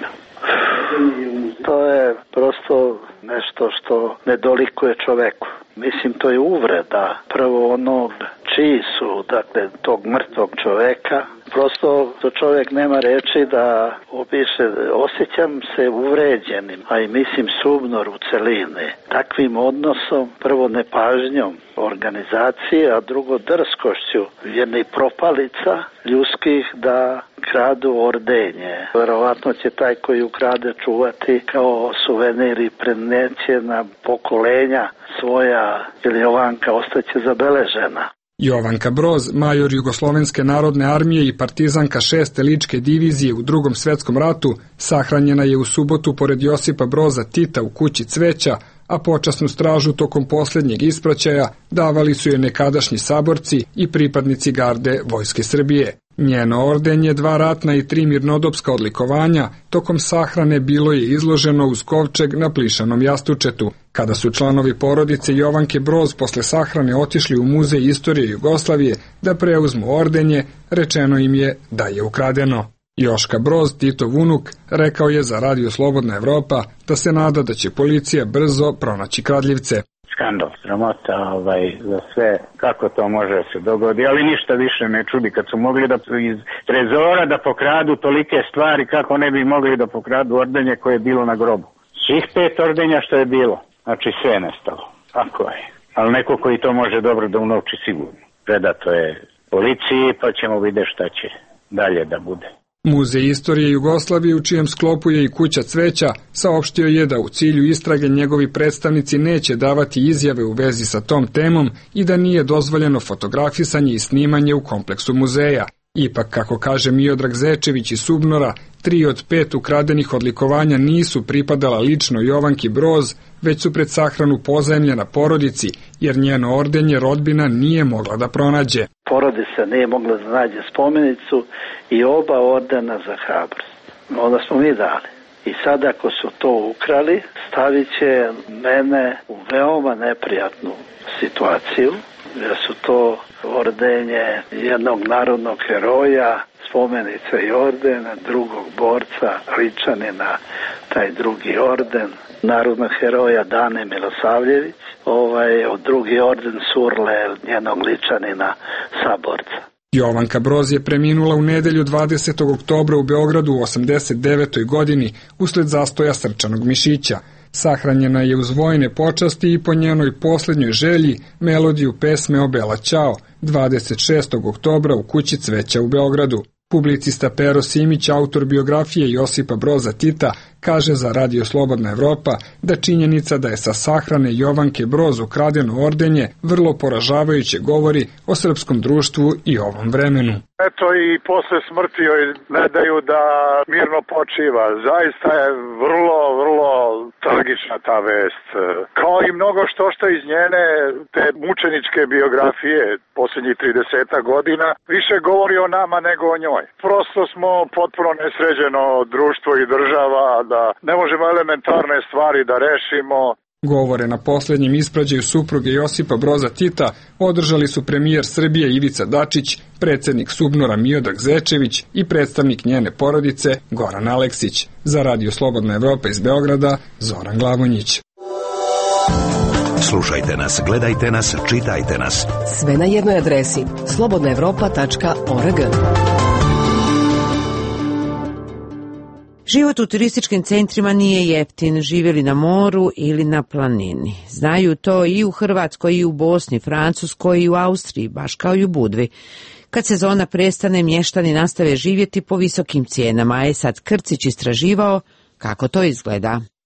to je prosto nešto što ne dolikuje čoveku. Mislim, to je uvreda prvo onog čiji su, dakle, tog mrtvog čoveka. Prosto to čovjek nema reči da opiše. Osjećam se uvređenim, a i mislim Subnor u celine. Takvim odnosom, prvo nepažnjom organizacije, a drugo drskošću jednih propalica ljudskih da kradu ordenje. Verovatno će taj koji ukrade čuvati kao suvenir i preneće na pokolenja svoja, ili Jovanka ostaće zabeležena. Jovanka Broz, major Jugoslovenske narodne armije i partizanka šeste ličke divizije u Drugom svjetskom ratu, sahranjena je u subotu pored Josipa Broza Tita u kući Cveća, a počasnu stražu tokom posljednjeg ispraćaja davali su je nekadašnji saborci i pripadnici garde Vojske Srbije. Njeno ordenje, dva ratna i tri mirnodopska odlikovanja, tokom sahrane bilo je izloženo uz kovčeg na plišanom jastučetu. Kada su članovi porodice Jovanke Broz posle sahrane otišli u Muzej istorije Jugoslavije da preuzmu ordenje, rečeno im je da je ukradeno. Joška Broz, Titov unuk, rekao je za Radio Slobodna Evropa da se nada da će policija brzo pronaći kradljivce. Skandal, sramota ovaj, za sve, kako to može da se dogodi, ali ništa više ne čudi kad su mogli da iz trezora da pokradu tolike stvari, kako ne bi mogli da pokradu ordenje koje je bilo na grobu. Svih pet ordenja što je bilo, znači sve je nestalo, tako je. Ali neko koji to može dobro da unovči sigurno. Predato je policiji, pa ćemo vidjeti šta će dalje da bude. Muzej istorije Jugoslavije, u čijem sklopu je i kuća Cveća, saopštio je da u cilju istrage njegovi predstavnici neće davati izjave u vezi sa tom temom i da nije dozvoljeno fotografisanje i snimanje u kompleksu muzeja. Ipak, kako kaže Miodrag Zečević iz Subnora, tri od pet ukradenih odlikovanja nisu pripadala lično Jovanki Broz, već su pred sahranu pozajmljena porodici, jer njeno ordenje rodbina nije mogla da pronađe. Porodica nije mogla da nađe spomenicu i oba ordena za hrabrost. Onda smo mi dali. I sad ako su to ukrali, stavit će mene u veoma neprijatnu situaciju, jer su to ordenje jednog narodnog heroja, spomenica i orden, drugog borca, Ličanina, taj drugi orden, narodnog heroja Dane Milosavljević, ovaj, od drugi orden Surle, njenog Ličanina, saborca. Jovanka Broz je preminula u nedelju dvadesetog oktobra u Beogradu u osamdeset devetoj godini usled zastoja srčanog mišića. Sahranjena je uz vojne počasti i po njenoj posljednjoj želji melodiju pesme o Bela Ćao dvadeset šestog oktobra u kući Cveća u Beogradu. Publicista Pero Simić, autor biografije Josipa Broza Tita, kaže za Radio Slobodna Evropa da činjenica da je sa sahrane Jovanke Broz ukradeno ordenje vrlo poražavajuće govori o srpskom društvu i ovom vremenu. Eto i posle smrti joj ne daju da mirno počiva. Zaista je vrlo, vrlo tragična ta vest. Kao i mnogo što što iz njene te mučeničke biografije posljednjih trideset godina više govori o nama nego o njoj. Prosto smo potpuno nesređeno društvo i država da ne možemo elementarne stvari da rešimo. Govore na posljednjem isprađaju supruge Josipa Broza Tita održali su premijer Srbije Ivica Dačić, predsjednik Subnora Miodrag Zečević i predstavnik njene porodice Goran Aleksić. Za Radio Slobodna Evropa iz Beograda, Zoran Glavonjić. Slušajte nas, gledajte nas, čitajte nas. Sve na jednoj adresi slobodna evropa tačka org. Život u turističkim centrima nije jeftin, živjeli na moru ili na planini. Znaju to i u Hrvatskoj, i u Bosni, Francuskoj, i u Austriji, baš kao i u Budvi. Kad sezona prestane, mještani nastave živjeti po visokim cijenama, a je sad Krcić istraživao kako to izgleda.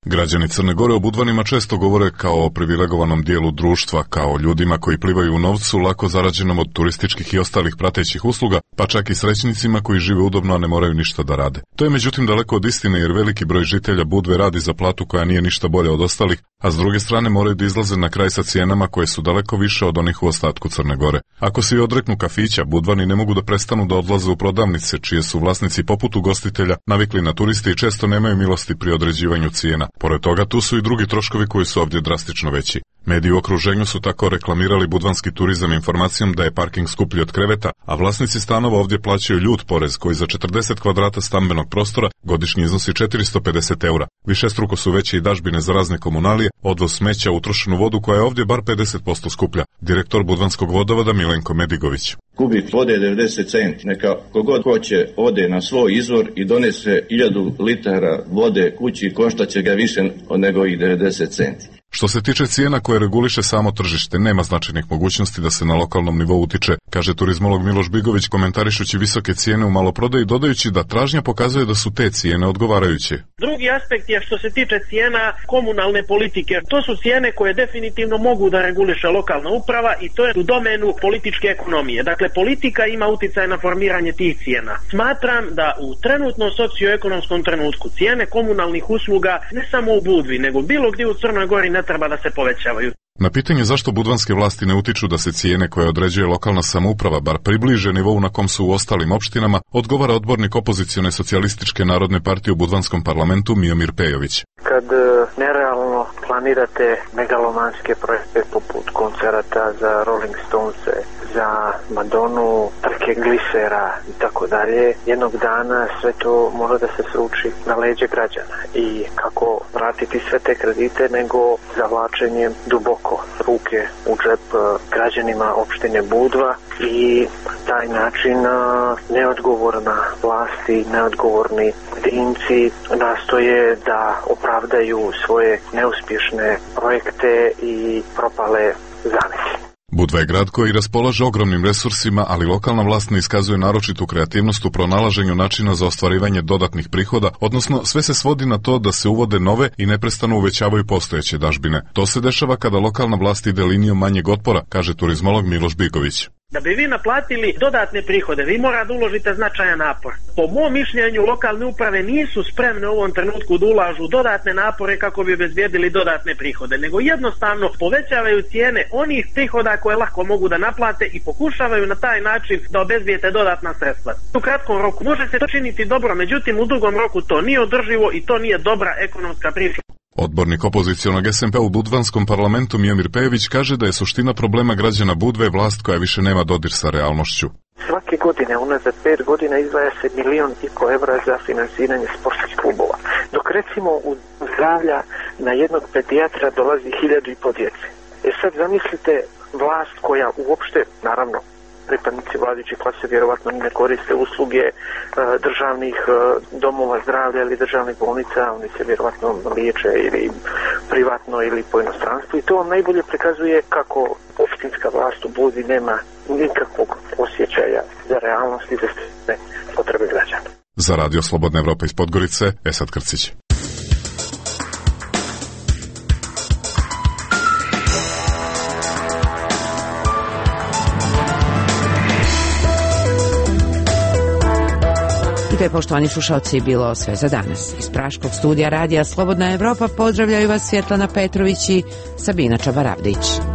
Građani Crne Gore o Budvanima često govore kao o privilegovanom dijelu društva, kao ljudima koji plivaju u novcu lako zarađenom od turističkih i ostalih pratećih usluga, pa čak i srećnicima koji žive udobno, a ne moraju ništa da rade. To je međutim daleko od istine, jer veliki broj žitelja Budve radi za platu koja nije ništa bolja od ostalih, a s druge strane moraju da izlaze na kraj sa cijenama koje su daleko više od onih u ostatku Crne Gore. Ako se i odreknu kafića, Budvani ne mogu da prestanu da odlaze u prodavnice, čije su vlasnici poput ugostitelja navikli na turiste i često nemaju milosti pri određivanju cijena. Pored toga, tu su i drugi troškovi koji su ovdje drastično veći. Mediji u okruženju su tako reklamirali budvanski turizam informacijom da je parking skuplji od kreveta, a vlasnici stanova ovdje plaćaju ljut porez koji za četrdeset kvadrata stambenog prostora godišnje iznosi četiristo pedeset eura. Višestruko su veće i dažbine za razne komunalije, odvoz smeća, utrošenu vodu koja je ovdje bar pedeset posto skuplja. Direktor budvanskog vodovoda Milenko Medigović. Kubik vode devedeset centi, neka kogod hoće ode na svoj izvor i donese hiljadu litara vode kući, koštaće ga više nego i devedeset centi. Što se tiče cijena koje reguliše samo tržište, nema značajnih mogućnosti da se na lokalnom nivou utiče, kaže turizmolog Miloš Bigović komentarišući visoke cijene u maloprodaji, dodajući da tražnja pokazuje da su te cijene odgovarajuće. Drugi aspekt je što se tiče cijena komunalne politike. To su cijene koje definitivno mogu da reguliše lokalna uprava i to je u domenu političke ekonomije. Dakle, politika ima uticaj na formiranje tih cijena. Smatram da u trenutno socioekonomskom trenutku cijene komunalnih usluga ne samo u Budvi, nego bilo gdje u Crnoj Gori ne treba da se povećavaju. Na pitanje zašto budvanske vlasti ne utiču da se cijene koje određuje lokalna samouprava bar približe nivou na kom su u ostalim opštinama, odgovara odbornik opozicione socijalističke narodne partije u budvanskom parlamentu Miomir Pejović. Kad nerealno planirate megalomanske projekte poput koncerata za Rolling Stonese, za Madonu, trke glisera i tako dalje, jednog dana sve to može da se sruči na leđe građana. I kako vratiti sve te kredite nego zavlačenjem duboko ruke u džep građanima opštine Budva i taj način neodgovorna vlast i neodgovorni pojedinci nastoje da opravdaju svoje neuspješne projekte i propale zamisli. Budva je grad koji raspolaže ogromnim resursima, ali lokalna vlast ne iskazuje naročitu kreativnost u pronalaženju načina za ostvarivanje dodatnih prihoda, odnosno sve se svodi na to da se uvode nove i neprestano uvećavaju postojeće dažbine. To se dešava kada lokalna vlast ide linijom manjeg otpora, kaže turizmolog Miloš Bigović. Da bi vi naplatili dodatne prihode, vi mora da uložite značajan napor. Po mom mišljenju, lokalne uprave nisu spremne u ovom trenutku da ulažu dodatne napore kako bi obezbijedili dodatne prihode, nego jednostavno povećavaju cijene onih prihoda koje lako mogu da naplate i pokušavaju na taj način da obezbijete dodatna sredstva. U kratkom roku može se to činiti dobro, međutim u dugom roku to nije održivo i to nije dobra ekonomska priča. Odbornik opozicionog es em pe u budvanskom parlamentu Miomir Pejović kaže da je suština problema građana Budve vlast koja više nema dodir sa realnošću. Svake godine, unazad pet godina, izdvaja se milion i po evra za finansiranje sportskih klubova. Dok recimo u zdravlja na jednog pedijatra dolazi hiljadu i po djece. E sad zamislite vlast koja uopšte, naravno, pripadnici vladajuće klase vjerovatno ne koriste usluge e, državnih e, domova zdravlja ili državnih bolnica, oni se vjerovatno liječe ili privatno ili po inostranstvu i to vam najbolje prikazuje kako opštinska vlast u Budvi nema nikakvog osjećaja za realnost i za potrebe građana. Za Radio Slobodna Evropa iz Podgorice, Esad Krcić. I to je, poštovani slušalci, bilo sve za danas. Iz praškog studija Radija Slobodna Evropa pozdravljaju vas Svjetlana Petrović i Sabina Čabaravdić.